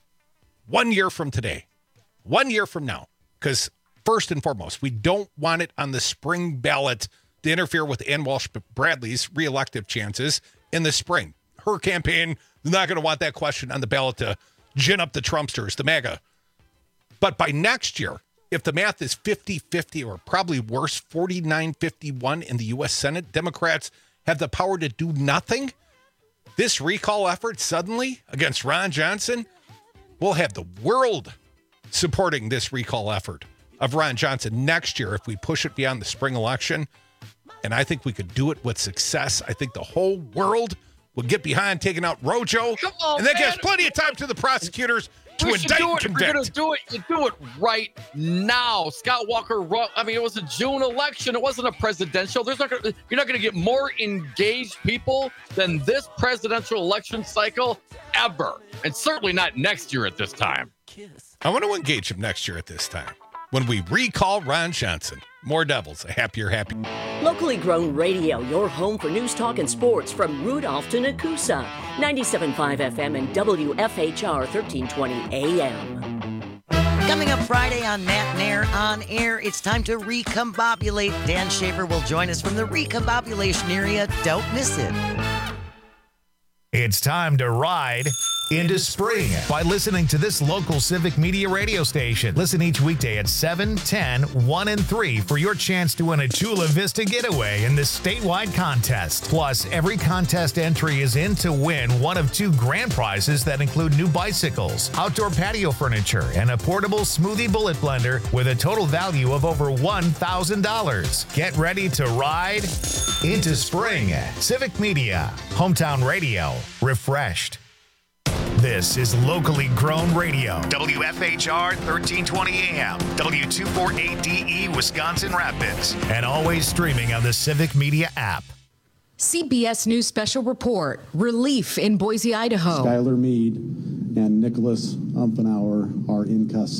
one year from today. One year from now. Because first and foremost, we don't want it on the spring ballot to interfere with Ann Walsh Bradley's reelective chances in the spring. Her campaign is not going to want that question on the ballot to gin up the Trumpsters, the MAGA. But by next year, if the math is fifty-fifty or probably worse, forty-nine fifty-one in the U S Senate, Democrats have the power to do nothing. This recall effort suddenly against Ron Johnson will have the world supporting this recall effort of Ron Johnson next year if we push it beyond the spring election. And I think we could do it with success. I think the whole world will get behind taking out Rojo. Come on, and that man. gives plenty of time to the prosecutors to we should indict do and it. convict. We're going to do it. You do it right now. Scott Walker, I mean, it was a June election. It wasn't a presidential. There's not gonna, you're not going to get more engaged people than this presidential election cycle ever. And certainly not next year at this time. I want to engage him next year at this time when we recall Ron Johnson. More Devils, a happier, happy. Locally grown radio, your home for news, talk, and sports from Rudolph to Nakusa. ninety-seven point five F M and W F H R thirteen twenty A M. Coming up Friday on Matt and Air on Air, it's time to recombobulate. Dan Schaefer will join us from the recombobulation area. Don't miss it. It's time to ride into spring by listening to this local Civic Media radio station. Listen each weekday at seven, ten, one, and three for your chance to win a Chula Vista getaway in this statewide contest. Plus, every contest entry is in to win one of two grand prizes that include new bicycles, outdoor patio furniture, and a portable smoothie bullet blender with a total value of over one thousand dollars. Get ready to ride into spring. Civic Media, hometown radio, refreshed. This is locally grown radio. W F H R thirteen twenty A M, W two forty-eight D E, Wisconsin Rapids, and always streaming on the Civic Media app. C B S News Special Report. Relief in Boise, Idaho. Skylar Mead and Nicholas Umfenauer are in custody.